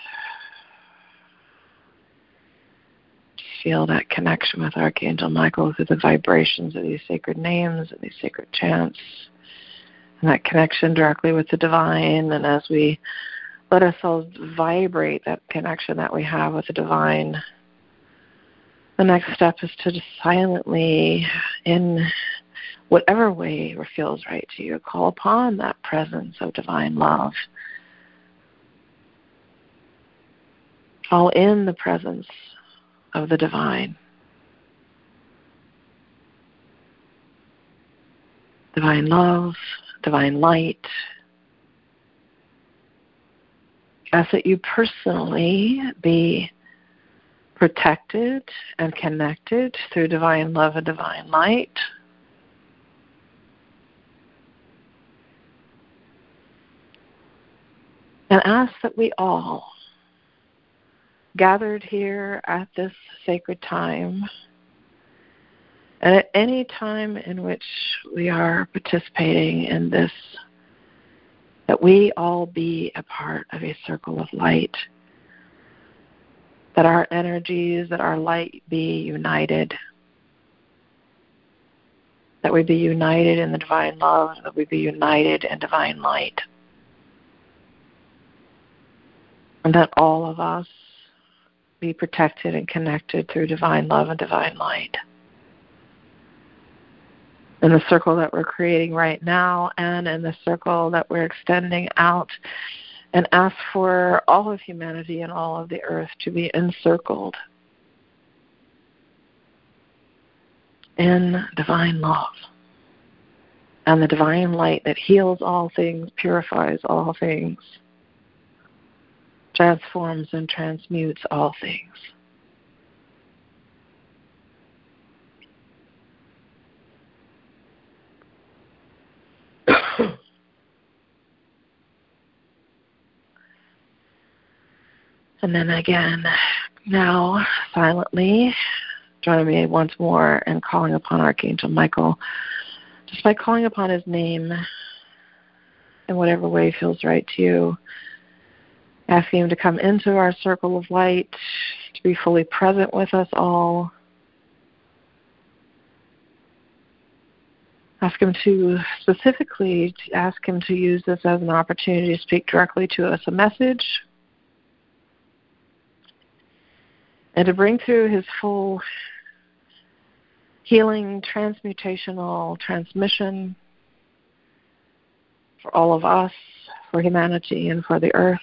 Feel that connection with Archangel Michael through the vibrations of these sacred names and these sacred chants. And that connection directly with the divine. And as we let ourselves vibrate that connection that we have with the divine, the next step is to just silently, in whatever way feels right to you, call upon that presence of divine love. Fall in the presence of the divine. Divine love, divine light. Ask that you personally be protected and connected through divine love and divine light. And ask that we all, gathered here at this sacred time, and at any time in which we are participating in this that we all be a part of a circle of light, that our energies, that our light be united, that we be united in the divine love, that we be united in divine light, and that all of us be protected and connected through divine love and divine light. In the circle that we're creating right now and in the circle that we're extending out, and ask for all of humanity and all of the earth to be encircled in divine love and the divine light that heals all things, purifies all things, transforms and transmutes all things. And then again, now silently, join me once more in calling upon Archangel Michael, just by calling upon his name in whatever way feels right to you, asking him to come into our circle of light, to be fully present with us all. Ask him to specifically to ask him to use this as an opportunity to speak directly to us a message, and to bring through his full healing, transmutational transmission for all of us, for humanity, and for the earth.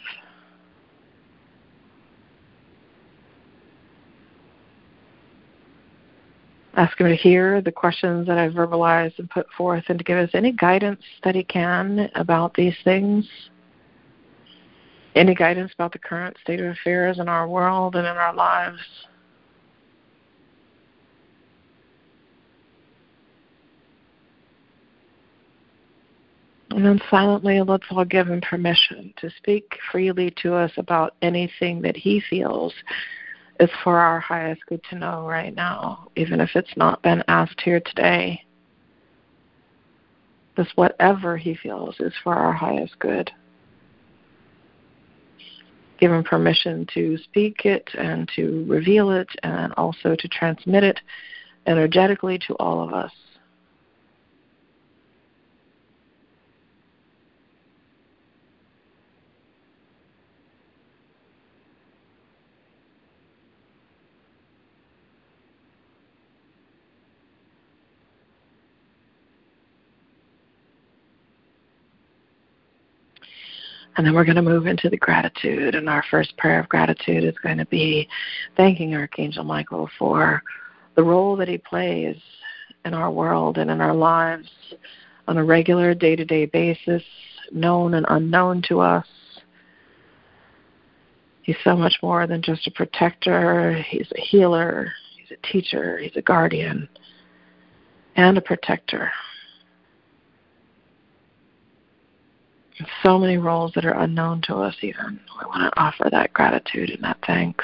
Ask him to hear the questions that I've verbalized and put forth, and to give us any guidance that he can about these things. Any guidance about the current state of affairs in our world and in our lives. And then silently, let's all give him permission to speak freely to us about anything that he feels is for our highest good to know right now, even if it's not been asked here today. Just whatever he feels is for our highest good. Give him permission to speak it and to reveal it and also to transmit it energetically to all of us. And then we're going to move into the gratitude. And our first prayer of gratitude is going to be thanking Archangel Michael for the role that he plays in our world and in our lives on a regular day-to-day basis, known and unknown to us. He's so much more than just a protector. He's a healer. He's a teacher. He's a guardian and a protector. So many roles that are unknown to us even. We want to offer that gratitude and that thanks.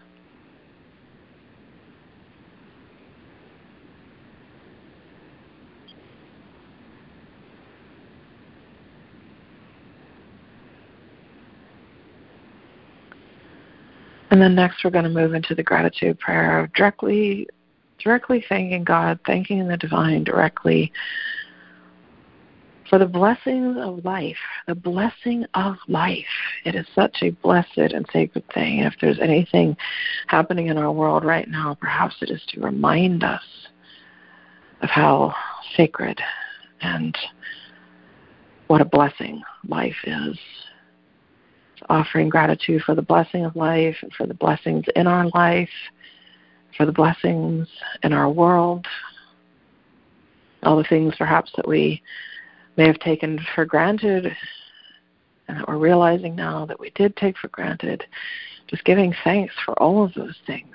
And then next we're going to move into the gratitude prayer of directly, directly thanking God, thanking the divine directly for the blessings of life, the blessing of life. It is such a blessed and sacred thing. If there's anything happening in our world right now, perhaps it is to remind us of how sacred and what a blessing life is. So offering gratitude for the blessing of life and for the blessings in our life, for the blessings in our world, all the things perhaps that we may have taken for granted and that we're realizing now that we did take for granted, just giving thanks for all of those things.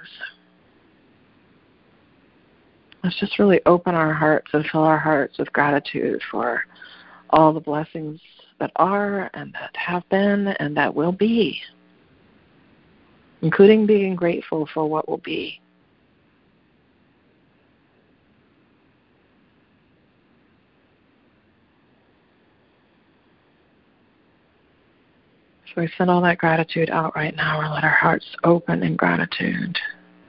Let's just really open our hearts and fill our hearts with gratitude for all the blessings that are and that have been and that will be, including being grateful for what will be. So we send all that gratitude out right now and let our hearts open in gratitude.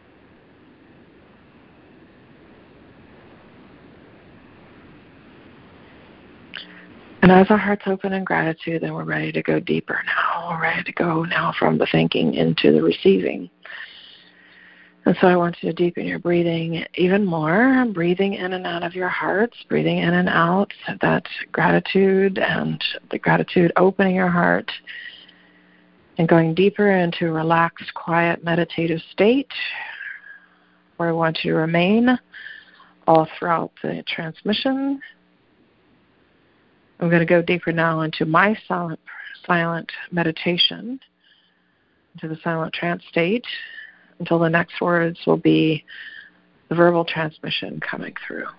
And as our hearts open in gratitude, then we're ready to go deeper now. We're ready to go now from the thinking into the receiving. And so I want you to deepen your breathing even more, breathing in and out of your hearts, breathing in and out, that gratitude and the gratitude opening your heart and going deeper into a relaxed, quiet, meditative state where I want you to remain all throughout the transmission. I'm going to go deeper now into my silent, silent meditation, into the silent trance state, until the next words will be the verbal transmission coming through.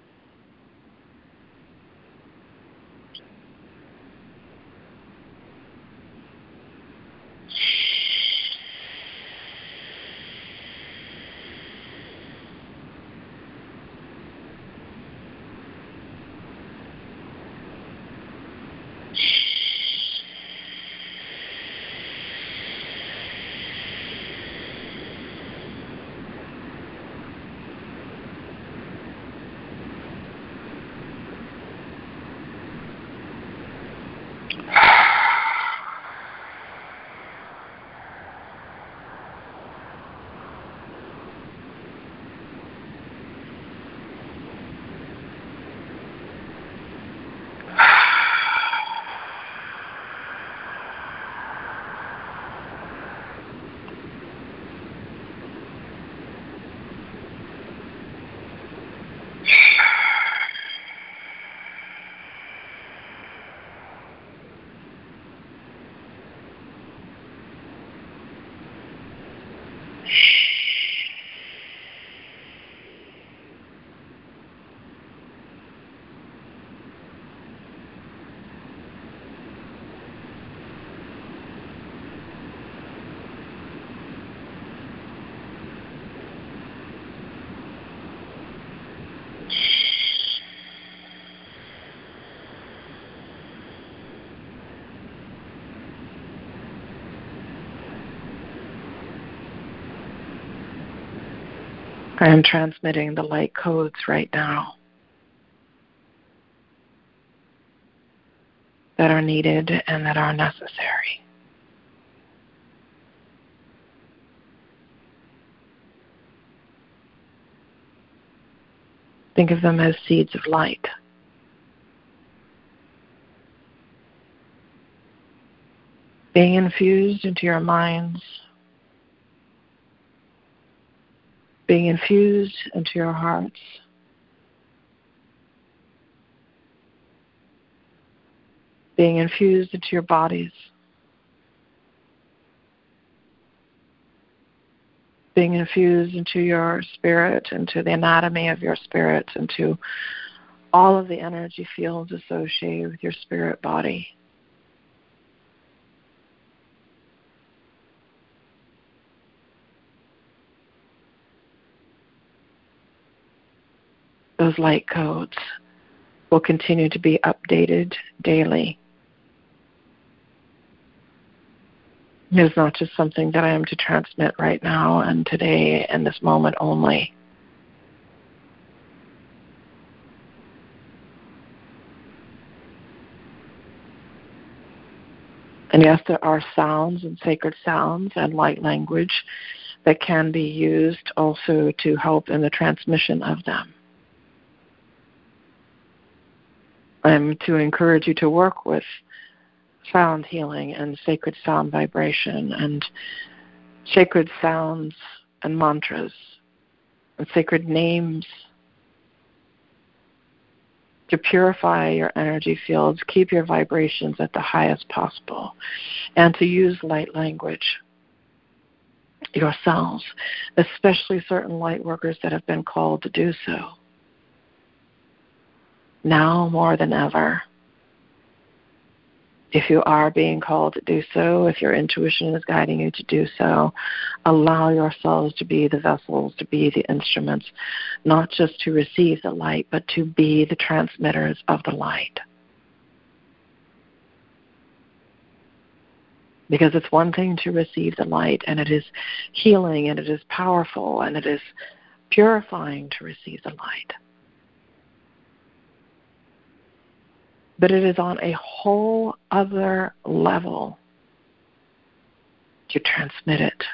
I am transmitting the light codes right now that are needed and that are necessary. Think of them as seeds of light. Being infused into your minds, being infused into your hearts, being infused into your bodies, being infused into your spirit, into the anatomy of your spirit, into all of the energy fields associated with your spirit body. Those light codes will continue to be updated daily. It is not just something that I am to transmit right now and today and this moment only. And yes, there are sounds and sacred sounds and light language that can be used also to help in the transmission of them. I'm to encourage you to work with sound healing and sacred sound vibration and sacred sounds and mantras and sacred names to purify your energy fields, keep your vibrations at the highest possible, and to use light language yourselves, especially certain light workers that have been called to do so. Now more than ever, if you are being called to do so, if your intuition is guiding you to do so, allow yourselves to be the vessels, to be the instruments, not just to receive the light, but to be the transmitters of the light. Because it's one thing to receive the light, and it is healing, and it is powerful, and it is purifying to receive the light. But it is on a whole other level to transmit it,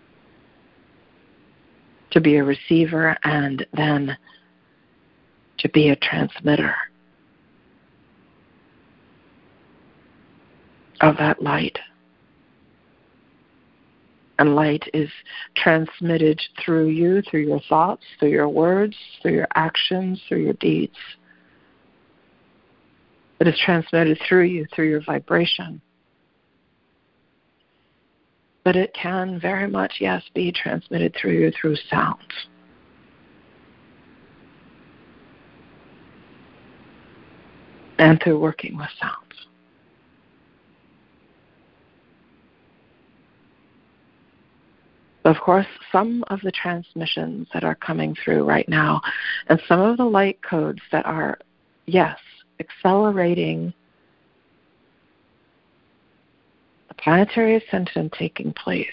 to be a receiver, and then to be a transmitter of that light. And light is transmitted through you, through your thoughts, through your words, through your actions, through your deeds. It is transmitted through you, through your vibration. But it can very much, yes, be transmitted through you through sounds. And through working with sounds. Of course, some of the transmissions that are coming through right now, and some of the light codes that are, yes, accelerating the planetary ascension taking place,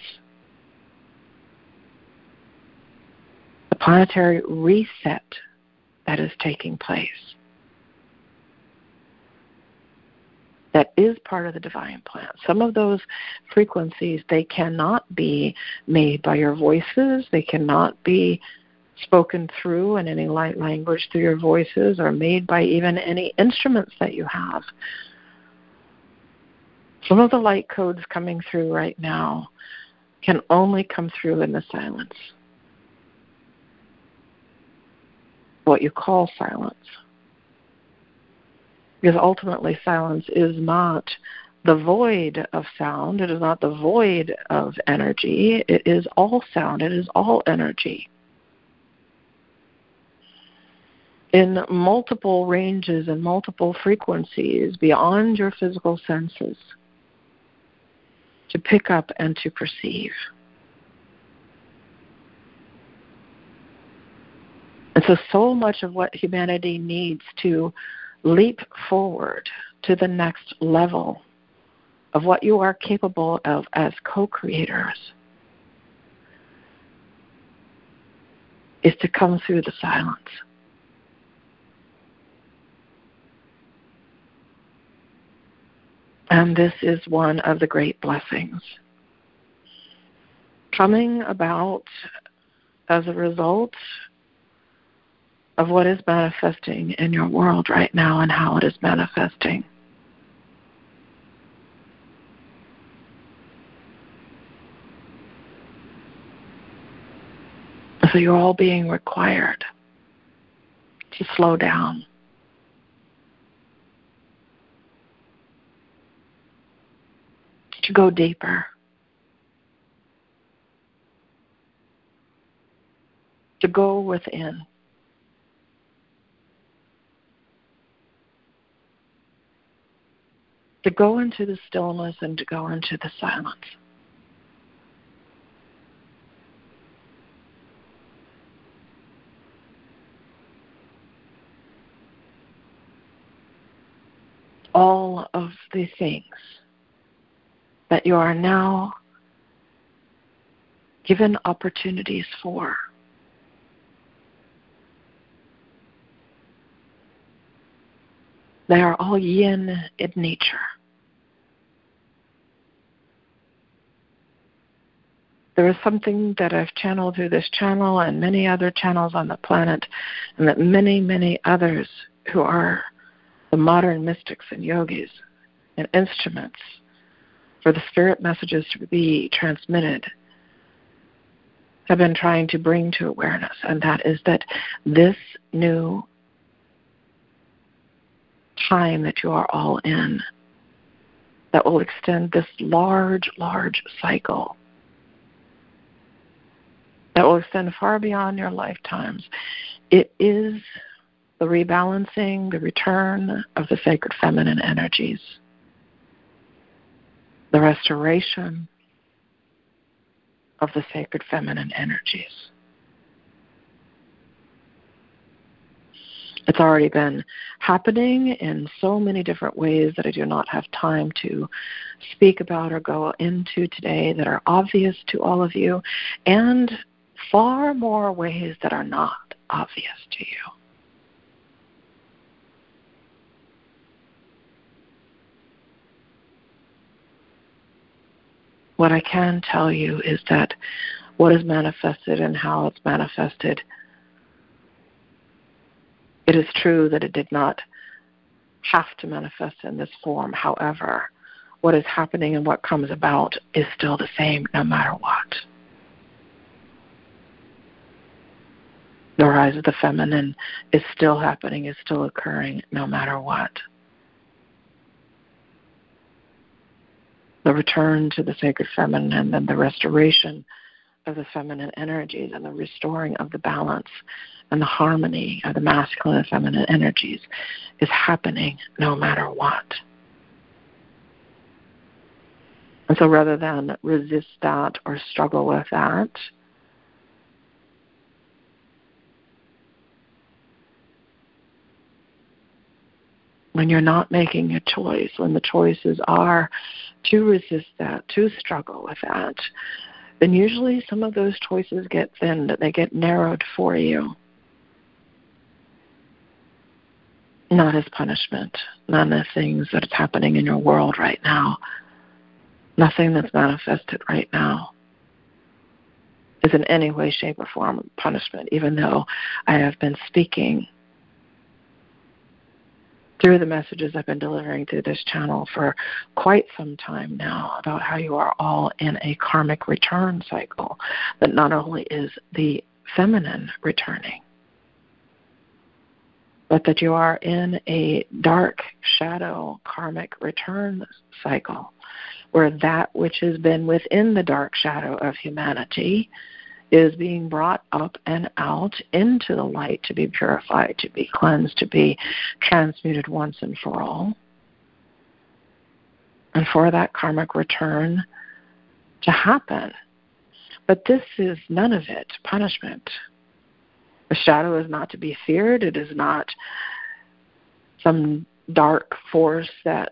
the planetary reset that is taking place, that is part of the divine plan. Some of those frequencies, they cannot be made by your voices. They cannot be spoken through in any light language through your voices, or made by even any instruments that you have. Some of the light codes coming through right now can only come through in the silence. What you call silence. Because ultimately silence is not the void of sound. It is not the void of energy. It is all sound. It is all energy. In multiple ranges and multiple frequencies beyond your physical senses to pick up and to perceive. And so, so much of what humanity needs to leap forward to the next level of what you are capable of as co-creators is to come through the silence. And this is one of the great blessings coming about as a result of what is manifesting in your world right now and how it is manifesting. So you're all being required to slow down, to go deeper, to go within. To go into the stillness and to go into the silence. All of the things that you are now given opportunities for they are all yin in nature. There is something that I've channeled through this channel and many other channels on the planet, and that many, many others who are the modern mystics and yogis and instruments for the spirit messages to be transmitted have been trying to bring to awareness, and that is that this new time that you are all in, that will extend this large, large cycle, that will extend far beyond your lifetimes. It is the rebalancing, the return of the sacred feminine energies, the restoration of the sacred feminine energies. It's already been happening in so many different ways that I do not have time to speak about or go into today that are obvious to all of you, and far more ways that are not obvious to you. What I can tell you is that what is manifested and how it's manifested, it is true that it did not have to manifest in this form. However, what is happening and what comes about is still the same no matter what. The rise of the feminine is still happening, is still occurring no matter what. The return to the sacred feminine and then the restoration of the feminine energies and the restoring of the balance and the harmony of the masculine and feminine energies is happening no matter what. And so rather than resist that or struggle with that, when you're not making a choice, when the choices are to resist that, to struggle with that, then usually some of those choices get thinned, they get narrowed for you. Not as punishment, none of the things that is happening in your world right now, nothing that's manifested right now is in any way, shape, or form of punishment, even though I have been speaking through the messages I've been delivering through this channel for quite some time now about how you are all in a karmic return cycle, that not only is the feminine returning, but that you are in a dark shadow karmic return cycle where that which has been within the dark shadow of humanity is being brought up and out into the light to be purified, to be cleansed, to be transmuted once and for all. And for that karmic return to happen. But this is none of it punishment. The shadow is not to be feared. It is not some dark force that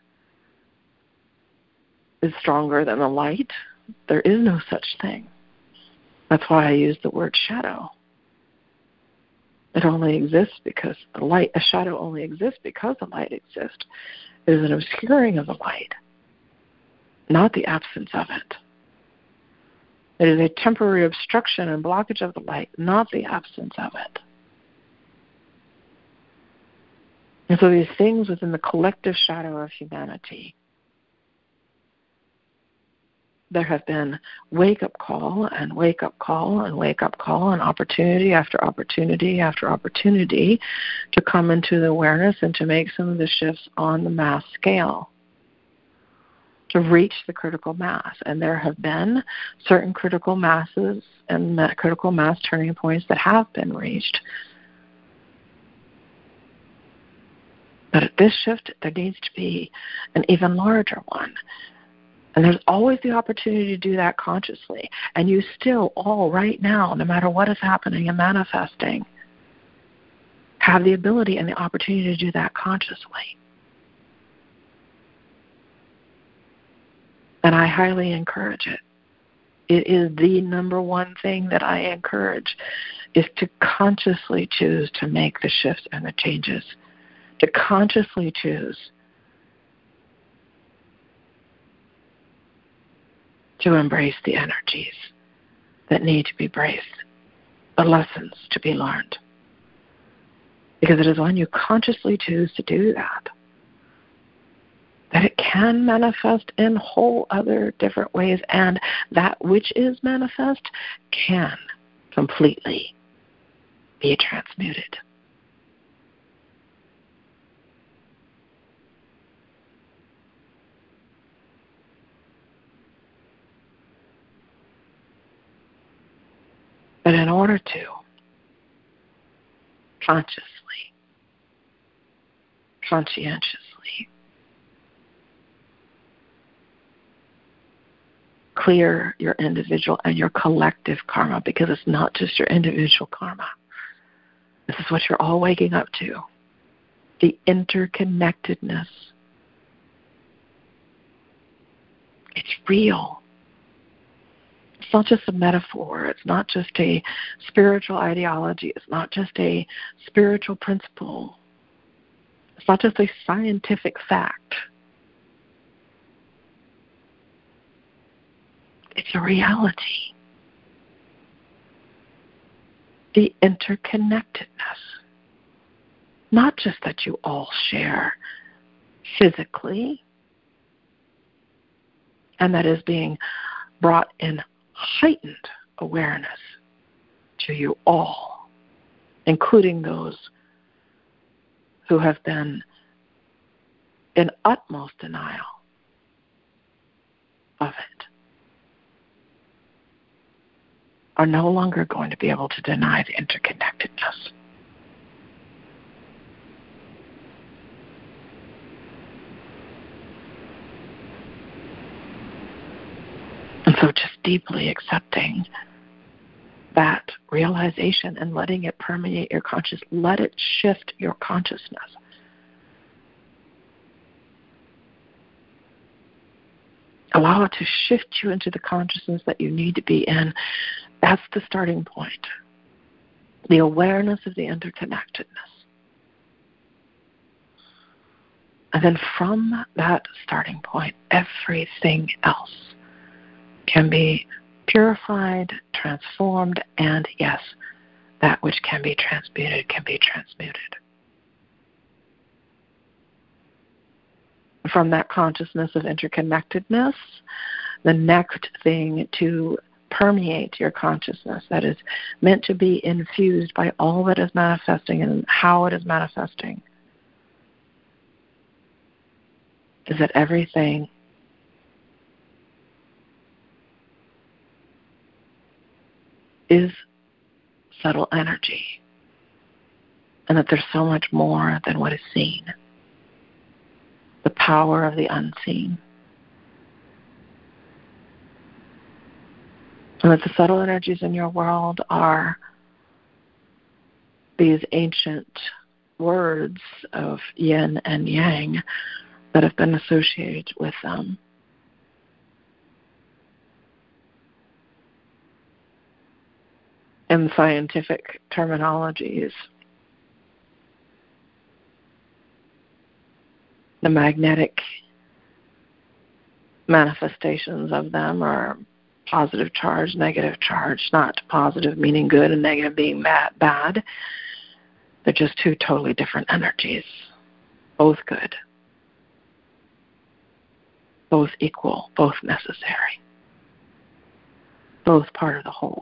is stronger than the light. There is no such thing. That's why I use the word shadow. It only exists because the light, a shadow only exists because the light exists. It is an obscuring of the light, not the absence of it. It is a temporary obstruction and blockage of the light, not the absence of it. And so these things within the collective shadow of humanity, there have been wake-up call and wake-up call and wake-up call and opportunity after opportunity after opportunity to come into the awareness and to make some of the shifts on the mass scale, to reach the critical mass. And there have been certain critical masses and critical mass turning points that have been reached. But at this shift, there needs to be an even larger one. And there's always the opportunity to do that consciously. And you still all right now, no matter what is happening and manifesting, have the ability and the opportunity to do that consciously. And I highly encourage it. It is the number one thing that I encourage, is to consciously choose to make the shifts and the changes, to consciously choose to embrace the energies that need to be embraced, the lessons to be learned. Because it is when you consciously choose to do that, that it can manifest in whole other different ways, and that which is manifest can completely be transmuted. But in order to consciously, conscientiously clear your individual and your collective karma, because it's not just your individual karma, This is what you're all waking up to. The interconnectedness. It's real. It's not just a metaphor. It's not just a spiritual ideology. It's not just a spiritual principle. It's not just a scientific fact. It's a reality. The interconnectedness. Not just that you all share physically, and that is being brought in heightened awareness to you all, including those who have been in utmost denial of it, are no longer going to be able to deny the interconnectedness. And so just deeply accepting that realization and letting it permeate your consciousness, let it shift your consciousness. Allow it to shift you into the consciousness that you need to be in. That's the starting point. The awareness of the interconnectedness. And then from that starting point, everything else can be purified, transformed, and yes, that which can be transmuted can be transmuted. From that consciousness of interconnectedness, the next thing to permeate your consciousness that is meant to be infused by all that is manifesting and how it is manifesting is that everything is subtle energy, and that there's so much more than what is seen. The power of the unseen. And that the subtle energies in your world are these ancient words of yin and yang that have been associated with them. In scientific terminologies, the magnetic manifestations of them are positive charge, negative charge, not positive meaning good and negative being bad. They're just two totally different energies, both good, both equal, both necessary, both part of the whole.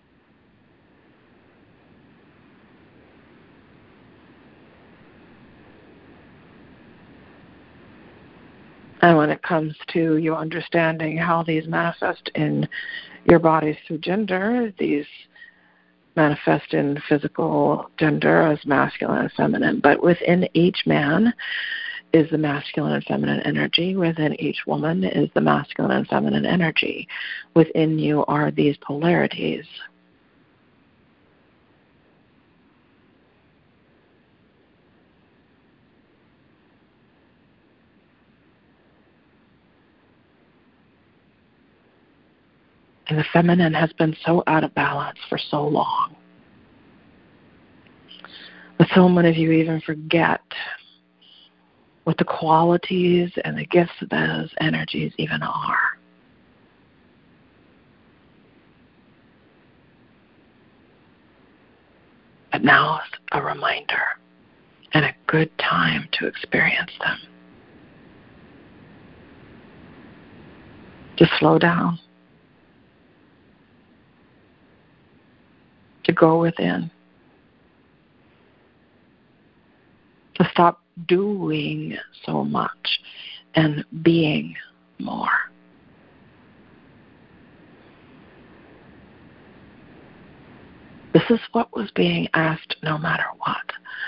And when it comes to you understanding how these manifest in your bodies through gender, these manifest in physical gender as masculine and feminine. But within each man is the masculine and feminine energy. Within each woman is the masculine and feminine energy. Within you are these polarities. And the feminine has been so out of balance for so long. But so many of you even forget what the qualities and the gifts of those energies even are. But now is a reminder and a good time to experience them. To slow down. To go within, to stop doing so much and being more. This is what was being asked no matter what.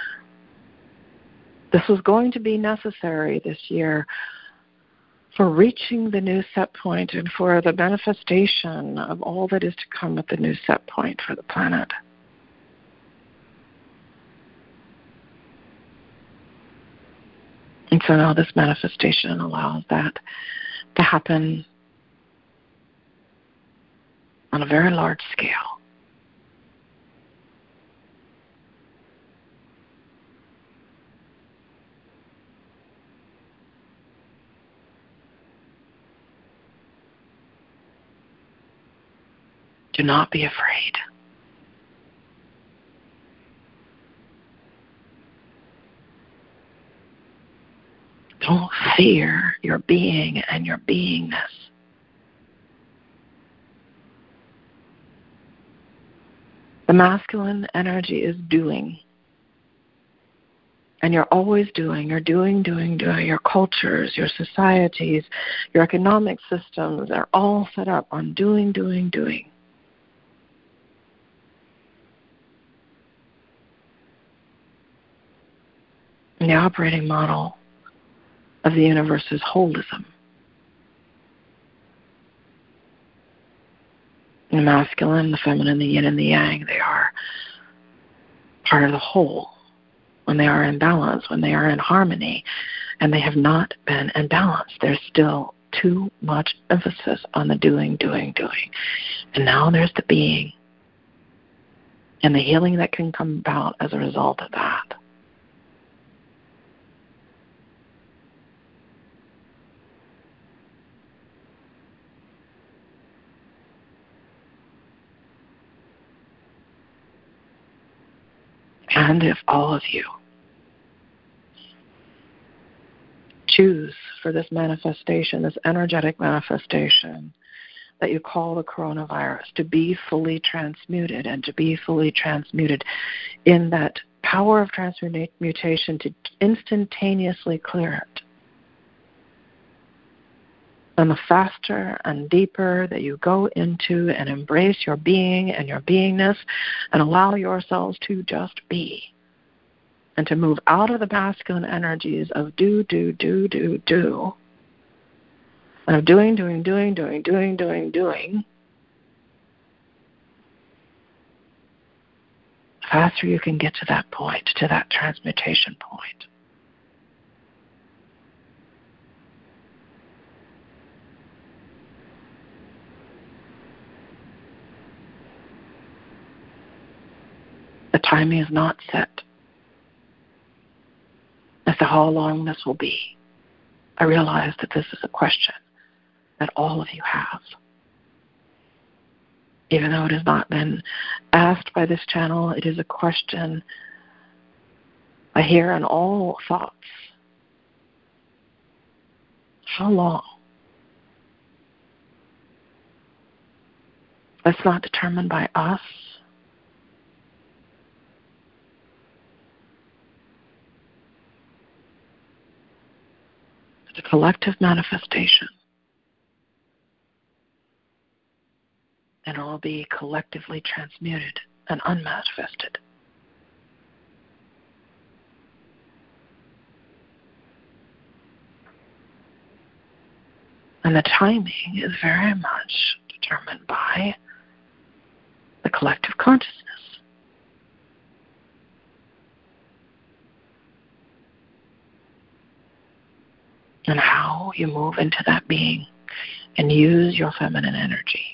This was going to be necessary this year for reaching the new set point and for the manifestation of all that is to come at the new set point for the planet. And so now this manifestation allows that to happen on a very large scale. Do not be afraid. Don't fear your being and your beingness. The masculine energy is doing. And you're always doing. You're doing, doing, doing. Your cultures, your societies, your economic systems are all set up on doing, doing, doing. And the operating model of the universe is holism. The masculine, the feminine, the yin and the yang, they are part of the whole. When they are in balance, when they are in harmony, and they have not been in balance, there's still too much emphasis on the doing, doing, doing. And now there's the being and the healing that can come about as a result of that. And if all of you choose for this manifestation, this energetic manifestation that you call the coronavirus, to be fully transmuted and to be fully transmuted in that power of transmutation to instantaneously clear it. And the faster and deeper that you go into and embrace your being and your beingness and allow yourselves to just be and to move out of the masculine energies of do, do, do, do, do, and of doing, doing, doing, doing, doing, doing, doing, the faster you can get to that point, to that transmutation point. The timing is not set as to how long this will be. I realize that this is a question that all of you have. Even though it has not been asked by this channel, it is a question I hear in all thoughts. How long? That's not determined by us. It's a collective manifestation. And it will be collectively transmuted and unmanifested. And the timing is very much determined by the collective consciousness. And how you move into that being and use your feminine energy.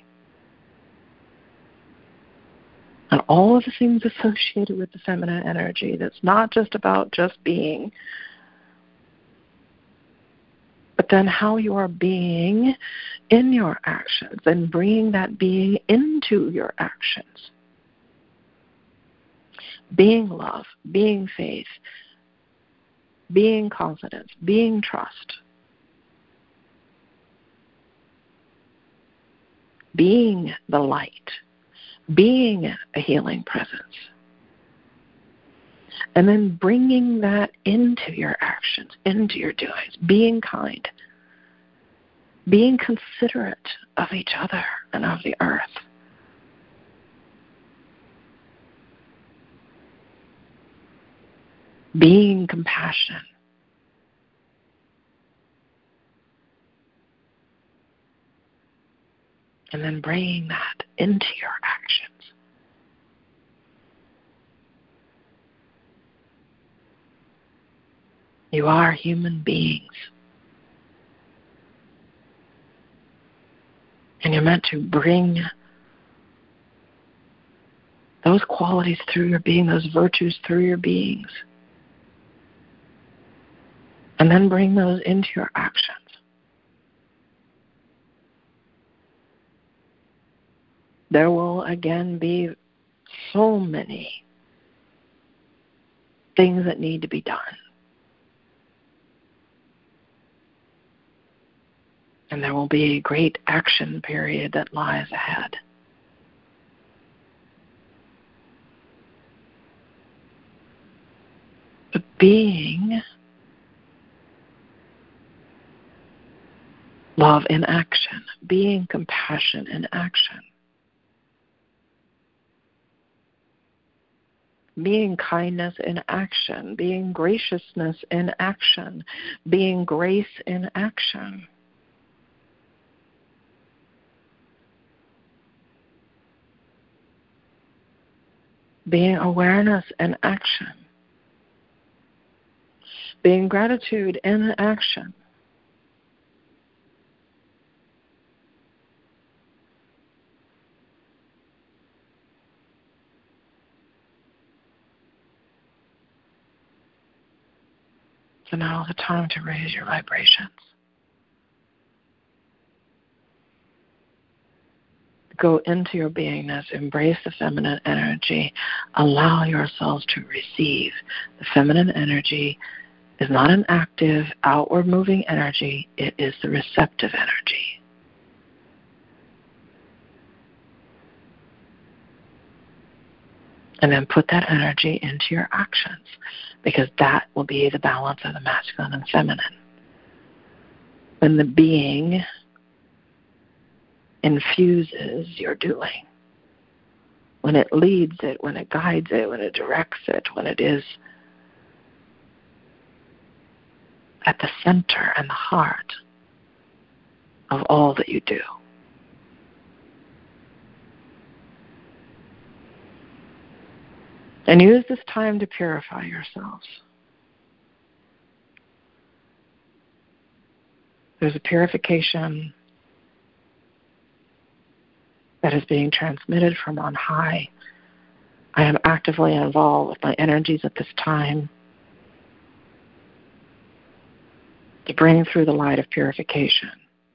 And all of the things associated with the feminine energy, that's not just about just being, but then how you are being in your actions and bringing that being into your actions. Being love, being faith, being confidence, being trust. Being the light, being a healing presence, and then bringing that into your actions, into your doings, being kind, being considerate of each other and of the earth. Being compassion. And then bringing that into your actions. You are human beings. And you're meant to bring those qualities through your being, those virtues through your beings. And then bring those into your actions. There will again be so many things that need to be done. And there will be a great action period that lies ahead. But being love in action, being compassion in action, being kindness in action, being graciousness in action, being grace in action. Being awareness in action. Being gratitude in action. So now is the time to raise your vibrations. Go into your beingness, embrace the feminine energy, allow yourselves to receive. The feminine energy is not an active, outward moving energy, it is the receptive energy. And then put that energy into your actions, because that will be the balance of the masculine and feminine. When the being infuses your doing, when it leads it, when it guides it, when it directs it, when it is at the center and the heart of all that you do. And use this time to purify yourselves. There's a purification that is being transmitted from on high. I am actively involved with my energies at this time to bring through the light of purification.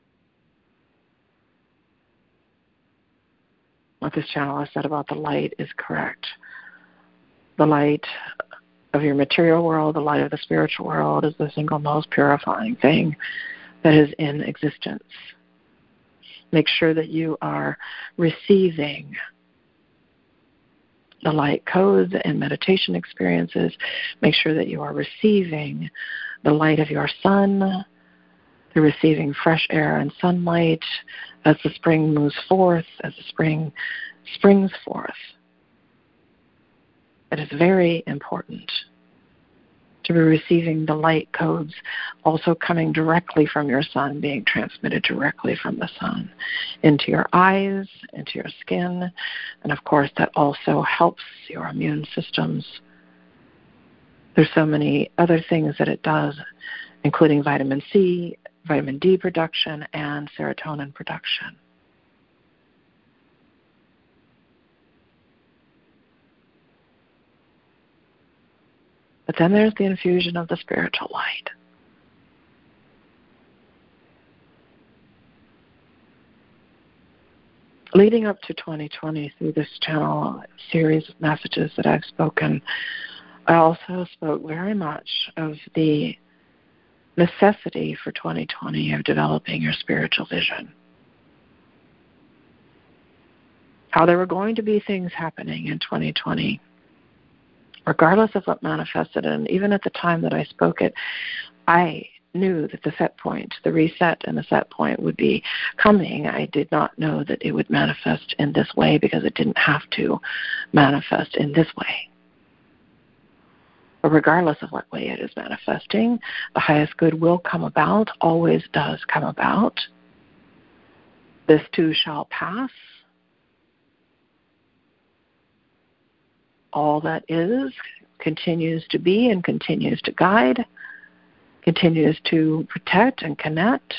What this channel has said about the light is correct. The light of your material world, the light of the spiritual world, is the single most purifying thing that is in existence. Make sure that you are receiving the light codes and meditation experiences. Make sure that you are receiving the light of your sun. They're receiving fresh air and sunlight as the spring moves forth, as the spring springs forth. It is very important to be receiving the light codes also coming directly from your sun, being transmitted directly from the sun into your eyes, into your skin, and of course that also helps your immune systems. There's so many other things that it does, including vitamin C, vitamin D production, and serotonin production. But then there's the infusion of the spiritual light. Leading up to twenty twenty, through this channel, series of messages that I've spoken, I also spoke very much of the necessity for twenty twenty of developing your spiritual vision. How there were going to be things happening in twenty twenty, regardless of what manifested. And even at the time that I spoke it, I knew that the set point, the reset and the set point would be coming. I did not know that it would manifest in this way, because it didn't have to manifest in this way. But regardless of what way it is manifesting, the highest good will come about, always does come about. This too shall pass. All that is continues to be and continues to guide. continues to protect and connect.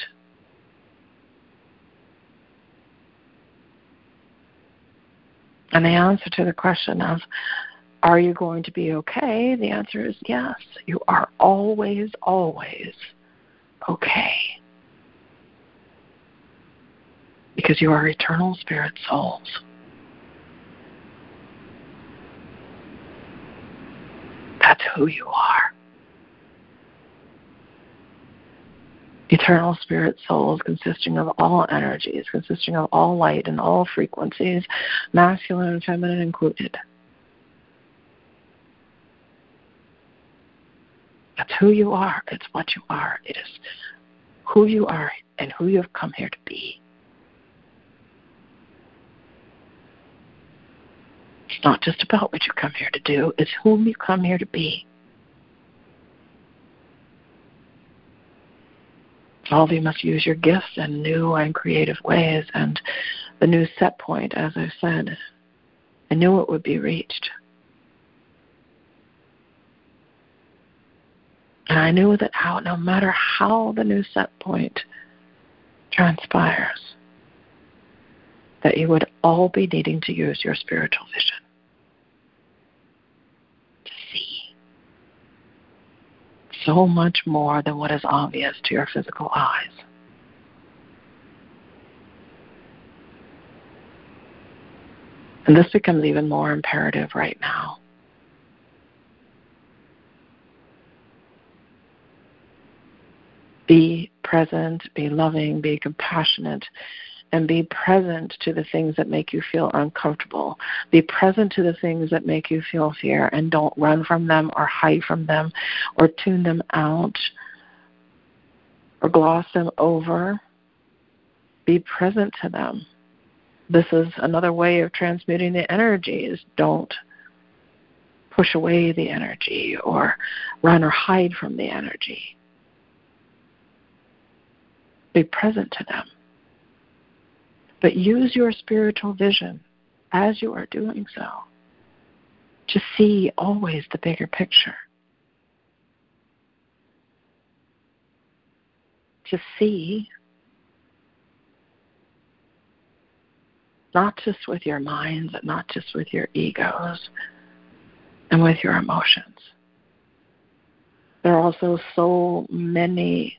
And the answer to the question of, are you going to be okay? The answer is yes. You are always, always okay. Because you are eternal spirit souls. That's who you are. Eternal spirit souls consisting of all energies, consisting of all light and all frequencies, masculine and feminine included. That's who you are. It's what you are. It is who you are and who you have come here to be. It's not just about what you come here to do. It's whom you come here to be. All of you must use your gifts in new and creative ways. And the new set point, as I said, I knew it would be reached. And I knew that how, no matter how the new set point transpires, that you would all be needing to use your spiritual vision to see so much more than what is obvious to your physical eyes. And this becomes even more imperative right now. Be present, be loving, be compassionate, and be present to the things that make you feel uncomfortable. Be present to the things that make you feel fear, and don't run from them or hide from them or tune them out or gloss them over. Be present to them. This is another way of transmuting the energies. Don't push away the energy or run or hide from the energy. Be present to them. But use your spiritual vision as you are doing so to see always the bigger picture. To see not just with your minds, not just with your egos and with your emotions. There are also so many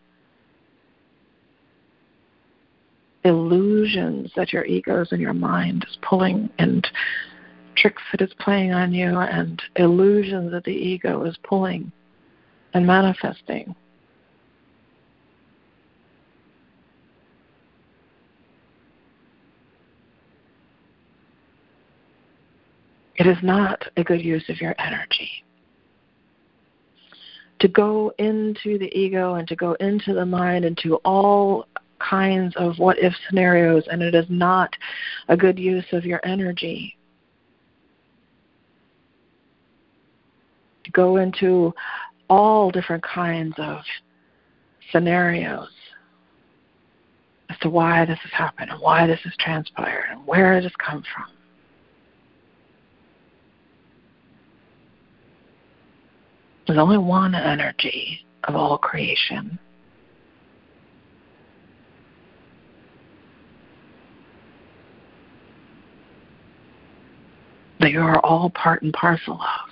illusions that your egos and your mind is pulling, and tricks that it's playing on you, and illusions that the ego is pulling and manifesting. It is not a good use of your energy to go into the ego and to go into the mind and to all kinds of what-if scenarios, and it is not a good use of your energy to go into all different kinds of scenarios as to why this has happened and why this has transpired and where it has come from. There's only one energy of all creation. That you are all part and parcel of.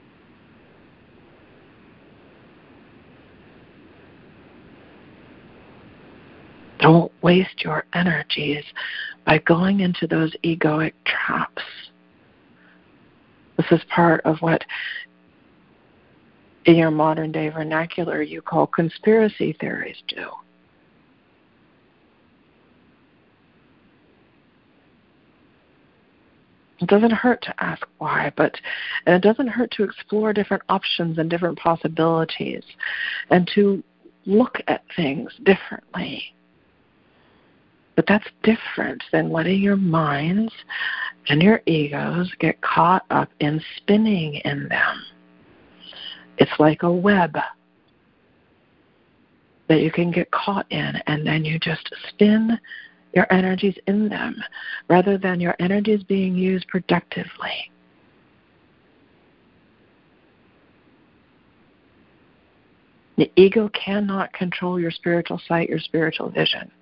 Don't waste your energies by going into those egoic traps. This is part of what in your modern day vernacular you call conspiracy theories do. It doesn't hurt to ask why, but and it doesn't hurt to explore different options and different possibilities and to look at things differently. But that's different than letting your minds and your egos get caught up in spinning in them. It's like a web that you can get caught in, and then you just spin your energies in them rather than your energies being used productively. The ego cannot control your spiritual sight, your spiritual vision.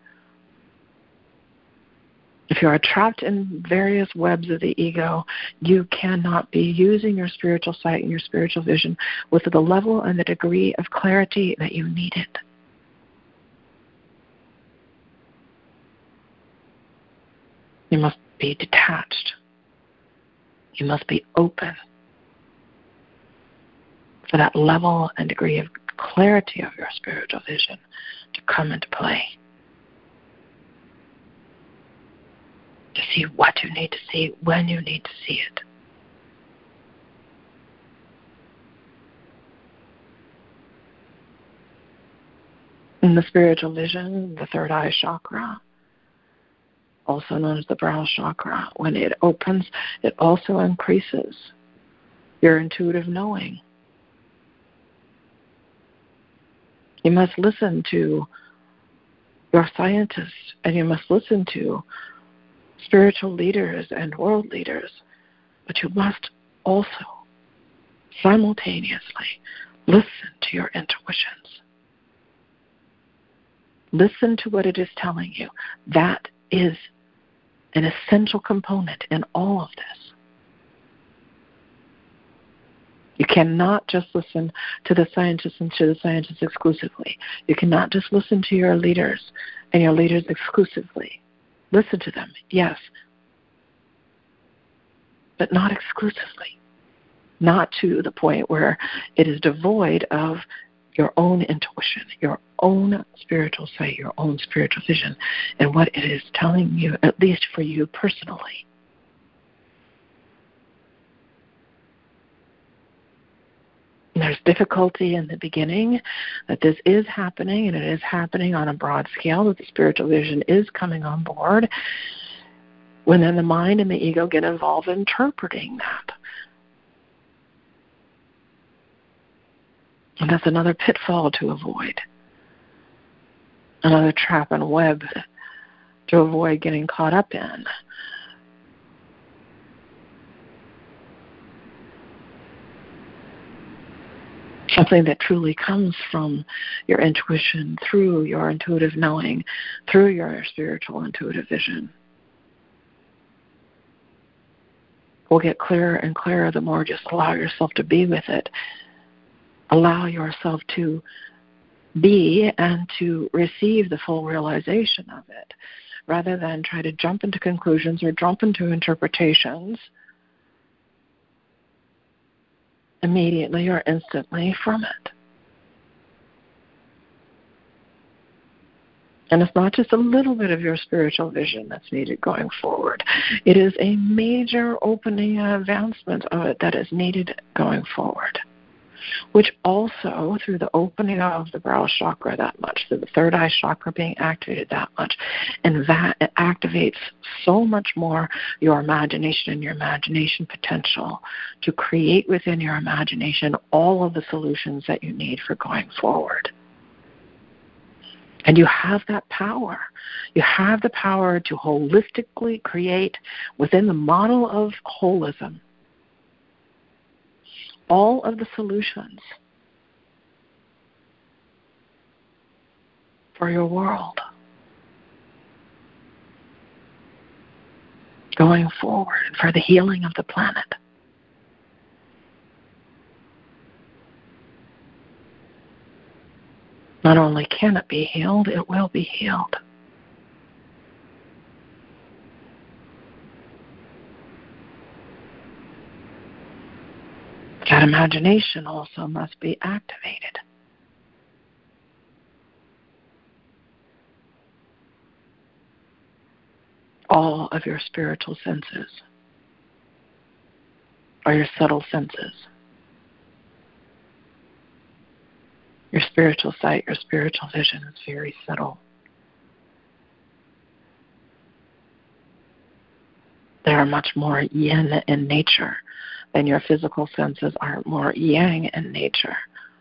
If you are trapped in various webs of the ego, you cannot be using your spiritual sight and your spiritual vision with the level and the degree of clarity that you need it. You must be detached. You must be open for that level and degree of clarity of your spiritual vision to come into play. To see what you need to see, when you need to see it. In the spiritual vision, the third eye chakra, also known as the brow chakra, when it opens, it also increases your intuitive knowing. You must listen to your scientists, and you must listen to spiritual leaders and world leaders, but you must also simultaneously listen to your intuitions. Listen to what it is telling you. That is an essential component in all of this. You cannot just listen to the scientists and to the scientists exclusively. You cannot just listen to your leaders and your leaders exclusively. Listen to them, yes, but not exclusively. Not to the point where it is devoid of your own intuition, your own spiritual sight, your own spiritual vision, and what it is telling you, at least for you personally. And there's difficulty in the beginning that this is happening, and it is happening on a broad scale, that the spiritual vision is coming on board, when then the mind and the ego get involved in interpreting that. And that's another pitfall to avoid, another trap and web to avoid getting caught up in. Something that truly comes from your intuition, through your intuitive knowing, through your spiritual intuitive vision, will get clearer and clearer the more just allow yourself to be with it. Allow yourself to be and to receive the full realization of it, rather than try to jump into conclusions or jump into interpretations immediately or instantly from it. And it's not just a little bit of your spiritual vision that's needed going forward. It is a major opening and advancement of it that is needed going forward, which also, through the opening of the brow chakra that much, through the third eye chakra being activated that much, and that it activates so much more your imagination and your imagination potential to create within your imagination all of the solutions that you need for going forward. And you have that power. You have the power to holistically create within the model of holism all of the solutions for your world going forward, for the healing of the planet. Not only can it be healed, it will be healed. That imagination also must be activated. All of your spiritual senses, or your subtle senses. Your spiritual sight, your spiritual vision is very subtle. They are much more yin in nature than your physical senses are more yang in nature.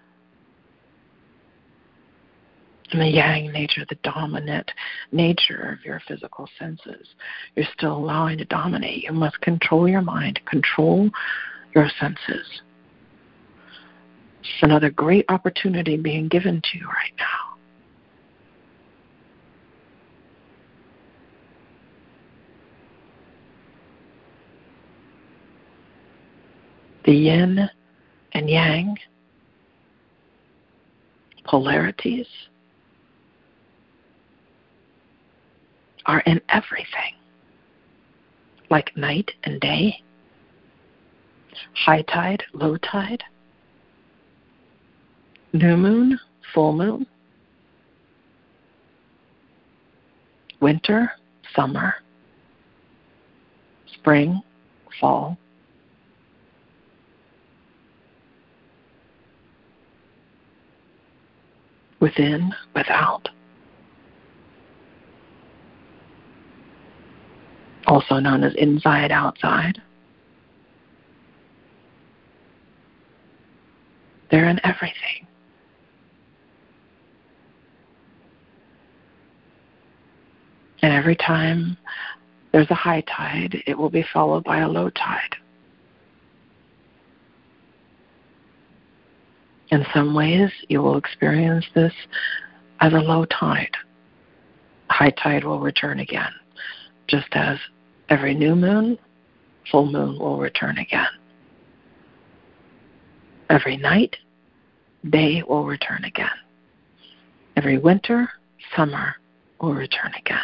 And the yang nature, the dominant nature of your physical senses, you're still allowing to dominate. You must control your mind, control your senses. It's another great opportunity being given to you right now. The yin and yang polarities are in everything, like night and day, high tide, low tide, new moon, full moon, winter, summer, spring, fall. Within, without. Also known as inside, outside. They're in everything. And every time there's a high tide, it will be followed by a low tide. In some ways, you will experience this as a low tide. High tide will return again, just as every new moon, full moon will return again. Every night, day will return again. Every winter, summer will return again.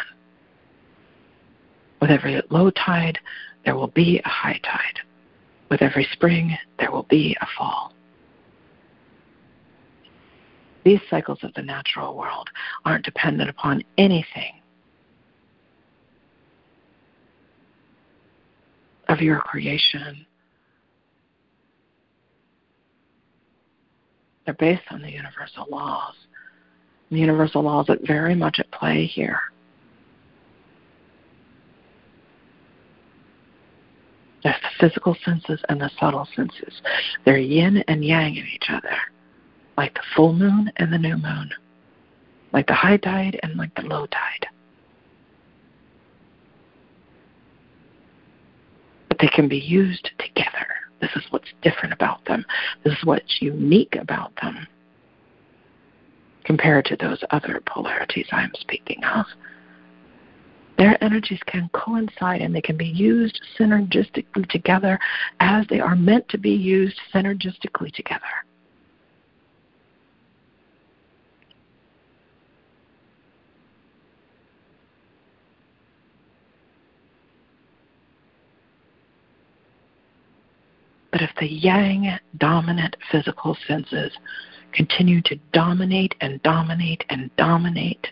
With every low tide, there will be a high tide. With every spring, there will be a fall. These cycles of the natural world aren't dependent upon anything of your creation. They're based on the universal laws. The universal laws are very much at play here. There's the physical senses and the subtle senses. They're yin and yang in each other, like the full moon and the new moon, like the high tide and like the low tide. But they can be used together. This is what's different about them. This is what's unique about them compared to those other polarities I'm speaking of. Their energies can coincide and they can be used synergistically together as they are meant to be used synergistically together. But if the yang dominant physical senses continue to dominate and dominate and dominate,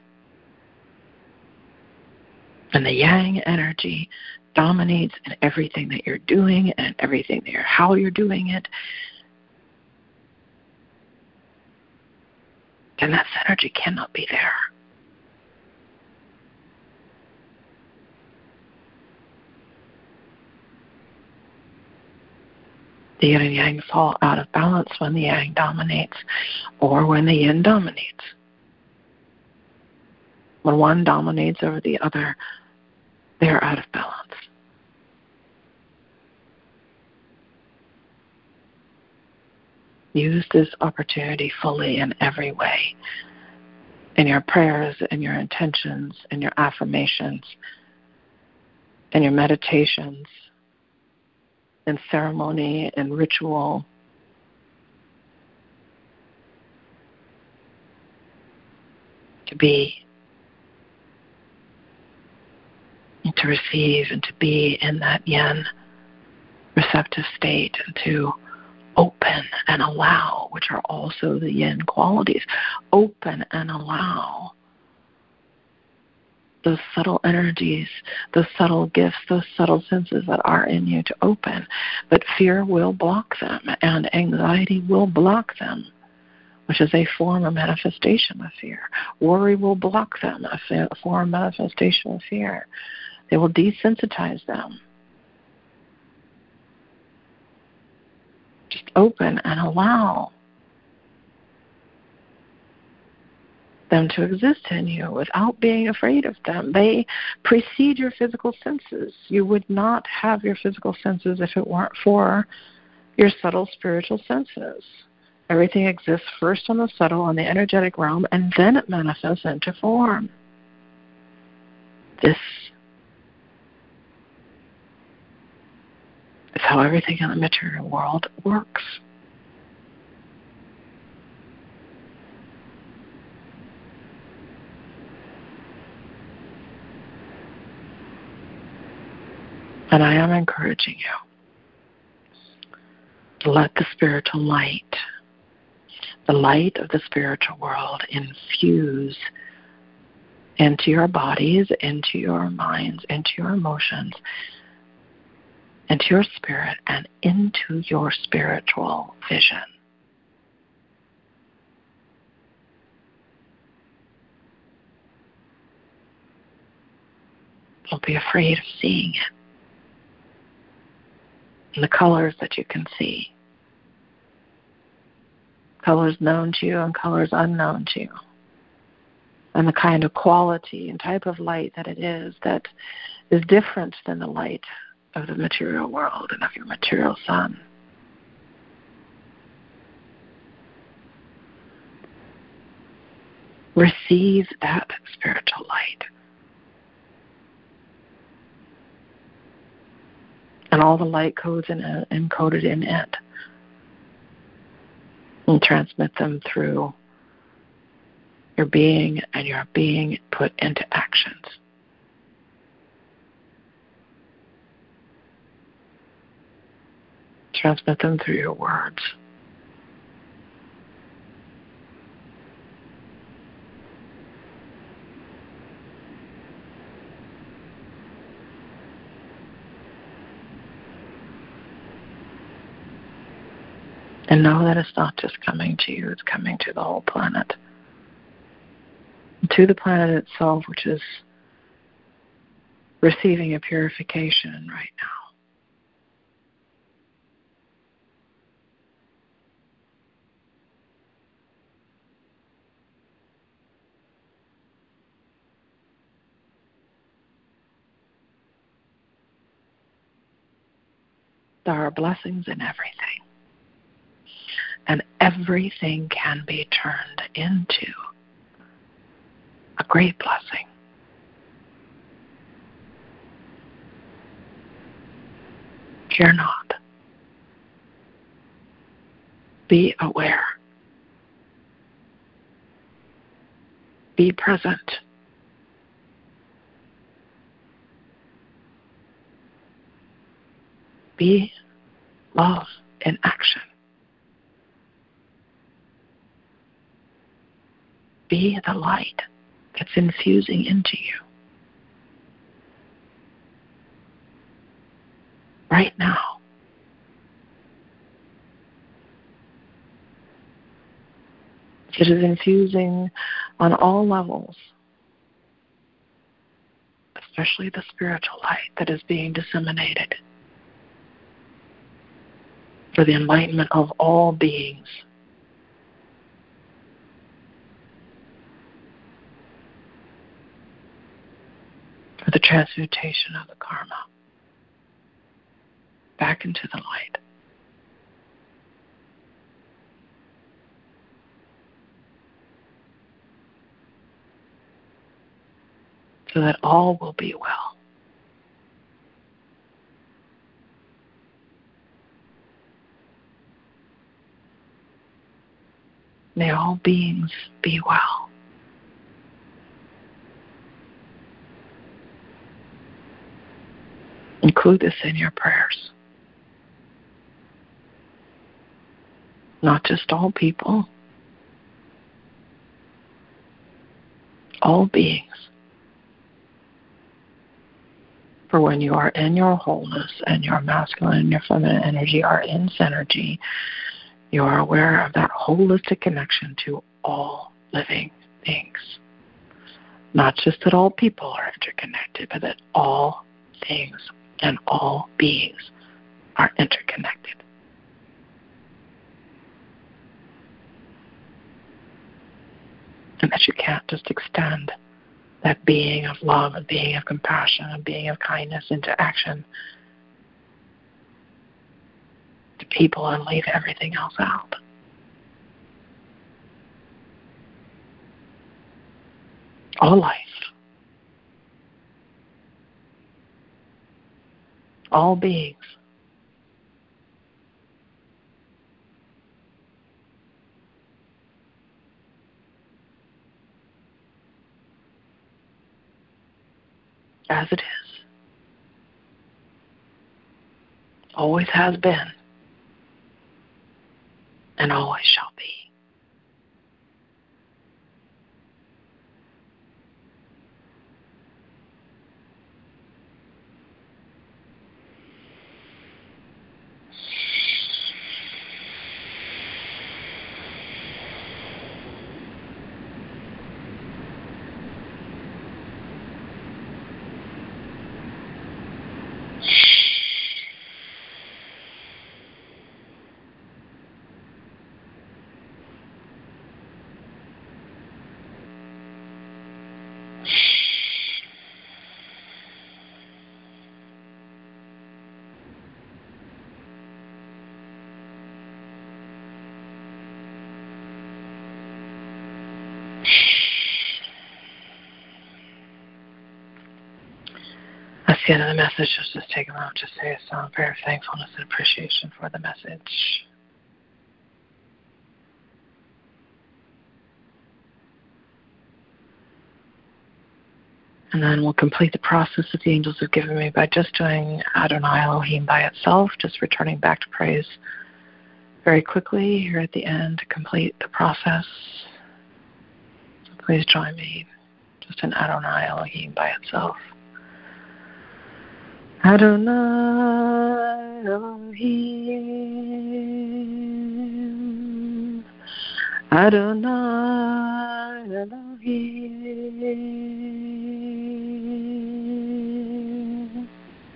and the yang energy dominates in everything that you're doing and everything that you're, how you're doing it, then that synergy cannot be there. The yin and yang fall out of balance when the yang dominates or when the yin dominates. When one dominates over the other, they are out of balance. Use this opportunity fully in every way. In your prayers, in your intentions, in your affirmations, in your meditations, in ceremony and ritual. To be, and to receive, and to be in that yin receptive state, and to open and allow, which are also the yin qualities. Open and allow those subtle energies, those subtle gifts, those subtle senses that are in you to open. But fear will block them, and anxiety will block them, which is a form of manifestation of fear. Worry will block them, a form of manifestation of fear. They will desensitize them. Just open and allow them to exist in you without being afraid of them. They precede your physical senses. You would not have your physical senses if it weren't for your subtle spiritual senses. Everything exists first on the subtle, on the energetic realm, and then it manifests into form. This is how everything in the material world works. And I am encouraging you to let the spiritual light, the light of the spiritual world, infuse into your bodies, into your minds, into your emotions, into your spirit, and into your spiritual vision. Don't be afraid of seeing it. And the colors that you can see. Colors known to you and colors unknown to you. And the kind of quality and type of light that it is that is different than the light of the material world and of your material sun. Receive that spiritual light. And all the light codes in it, encoded in it. And transmit them through your being, and your being put into actions. Transmit them through your words. And know that it's not just coming to you, it's coming to the whole planet. To the planet itself, which is receiving a purification right now. There are blessings in everything. And everything can be turned into a great blessing. Fear not. Be aware. Be present. Be love in action. Be the light that's infusing into you. Right now. It is infusing on all levels, especially the spiritual light that is being disseminated for the enlightenment of all beings. For the transmutation of the karma back into the light. So that all will be well. May all beings be well. Include this in your prayers. Not just all people, all beings. For when you are in your wholeness and your masculine and your feminine energy are in synergy, you are aware of that holistic connection to all living beings. Not just that all people are interconnected, but that all things and all beings are interconnected. And that you can't just extend that being of love and being of compassion and being of kindness into action to people and leave everything else out. all life, all beings. As it is, always has been, and always shall be. That's the end of the message. Let's just take a moment to say a solemn prayer of thankfulness and appreciation for the message. And then we'll complete the process that the angels have given me by just doing Adonai Elohim by itself, just returning back to praise very quickly here at the end to complete the process. So please join me, just in Adonai Elohim by itself. Adonai Elohim, Adonai Elohim,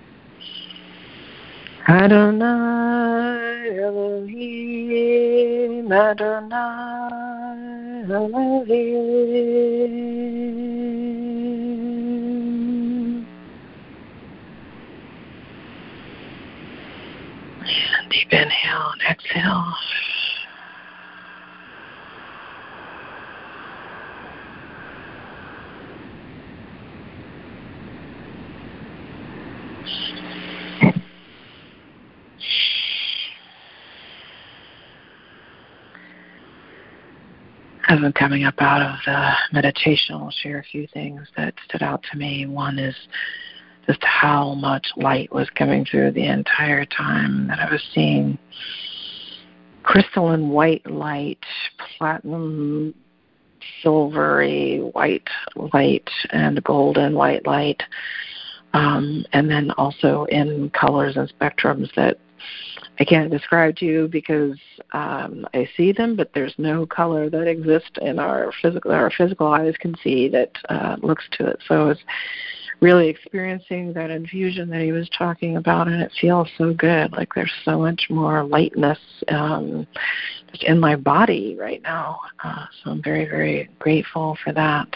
Adonai Elohim, Adonai Elohim. And deep inhale and exhale. As I'm coming up out of the meditation, I'll share a few things that stood out to me. One is just how much light was coming through the entire time that I was seeing crystalline white light, platinum, silvery white light, and golden white light, um, and then also in colors and spectrums that I can't describe to you because um, I see them, but there's no color that exists in our physical our physical eyes can see that uh, looks to it. So it's really experiencing that infusion that he was talking about, and it feels so good. Like there's so much more lightness um, just in my body right now. Uh, so I'm very, very grateful for that.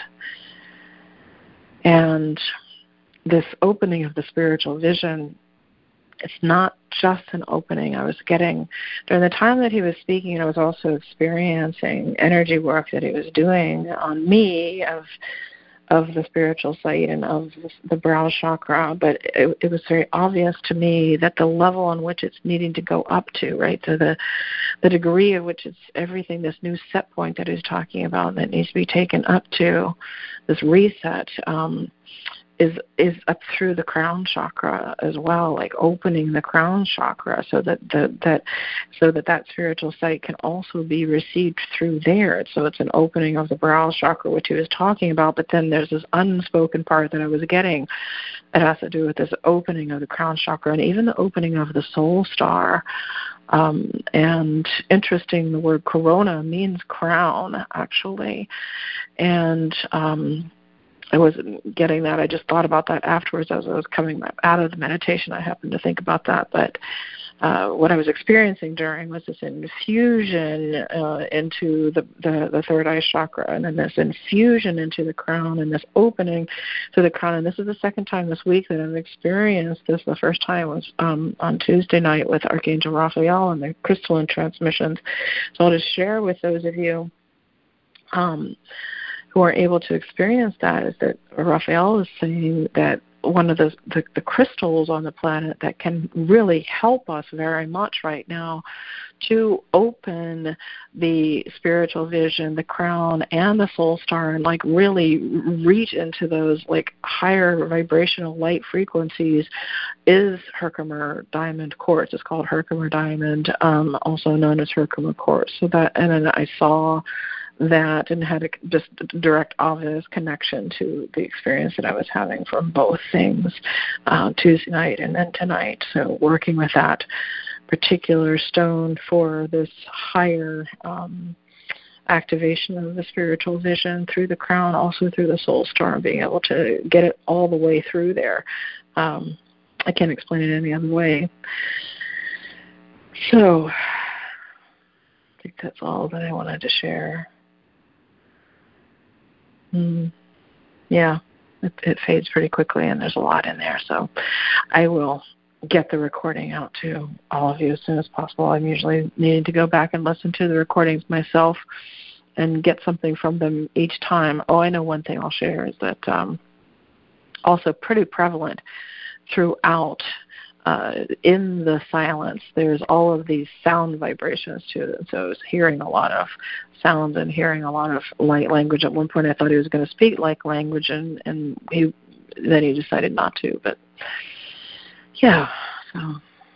And this opening of the spiritual vision, it's not just an opening. I was getting, during the time that he was speaking, I was also experiencing energy work that he was doing on me of of the spiritual sight and of the brow chakra, but it, it was very obvious to me that the level on which it's needing to go up to, right, so the the degree of which it's everything, this new set point that he's talking about that needs to be taken up to, this reset, um, is is up through the crown chakra as well, like opening the crown chakra so that the, that so that that spiritual sight can also be received through there. So it's an opening of the brow chakra, which he was talking about, but then there's this unspoken part that I was getting that has to do with this opening of the crown chakra and even the opening of the soul star. Um, and interesting, the word corona means crown, actually. And um I wasn't getting that. I just thought about that afterwards as I was coming out of the meditation. I happened to think about that. But uh, what I was experiencing during was this infusion uh, into the, the, the third eye chakra, and then this infusion into the crown and this opening to the crown. And this is the second time this week that I've experienced this. The first time was um, on Tuesday night with Archangel Raphael and the crystalline transmissions. So I'll just share with those of you. Um, who are able to experience that is that Raphael is saying that one of the, the, the crystals on the planet that can really help us very much right now to open the spiritual vision, the crown, and the soul star, and like really reach into those like higher vibrational light frequencies is Herkimer diamond quartz. It's called Herkimer diamond, um, also known as Herkimer quartz. So that, and then I saw that and had a just direct obvious connection to the experience that I was having from both things uh, Tuesday night and then tonight. So working with that particular stone for this higher um, activation of the spiritual vision through the crown, also through the soul star, being able to get it all the way through there. Um, I can't explain it any other way. So I think that's all that I wanted to share. Mm, yeah, it, it fades pretty quickly, and there's a lot in there. So I will get the recording out to all of you as soon as possible. I'm usually needing to go back and listen to the recordings myself and get something from them each time. Oh, I know one thing I'll share is that um, also pretty prevalent throughout uh, in the silence, there's all of these sound vibrations to it. So I was hearing a lot of sounds and hearing a lot of light language. At one point I thought he was going to speak light language, and, and he then he decided not to. But yeah, so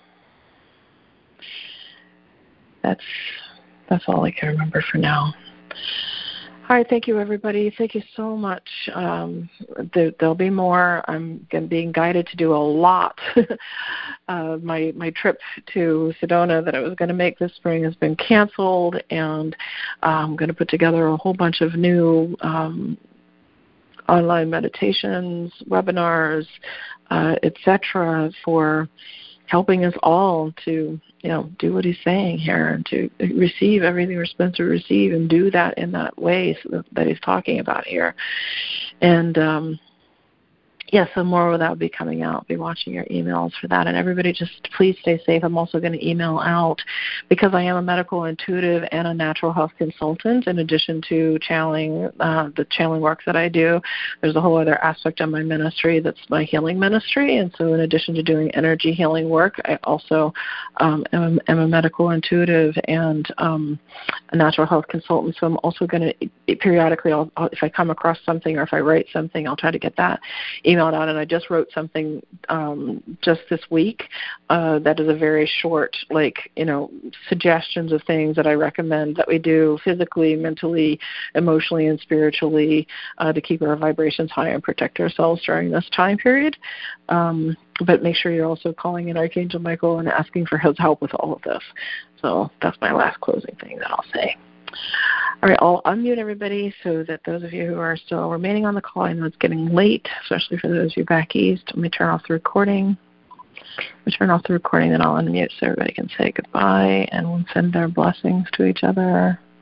that's that's all I can remember for now. All right, thank you, everybody. Thank you so much. Um, there, there'll be more. I'm being guided to do a lot. uh, my my trip to Sedona that I was going to make this spring has been canceled, and I'm going to put together a whole bunch of new um, online meditations, webinars, uh, et cetera, for helping us all to, you know, do what he's saying here and to receive everything we're supposed to receive and do that in that way so that, that he's talking about here. And, um, yeah, so more of that will be coming out. Be watching your emails for that. And everybody just please stay safe. I'm also going to email out because I am a medical intuitive and a natural health consultant in addition to channeling, uh, the channeling work that I do. There's a whole other aspect of my ministry that's my healing ministry. And so in addition to doing energy healing work, I also um, am, am a medical intuitive and um, a natural health consultant. So I'm also going to periodically, I'll, I'll, if I come across something or if I write something, I'll try to get that emailed out. And I just wrote something um, just this week uh, that is a very short, like, you know, suggestions of things that I recommend that we do physically, mentally, emotionally, and spiritually uh, to keep our vibrations high and protect ourselves during this time period. Um, but make sure you're also calling in Archangel Michael and asking for his help with all of this. So that's my last closing thing that I'll say. All right, I'll unmute everybody so that those of you who are still remaining on the call, I know it's getting late, especially for those of you back east. Let me turn off the recording. Let me turn off the recording, then I'll unmute so everybody can say goodbye and we'll send their blessings to each other.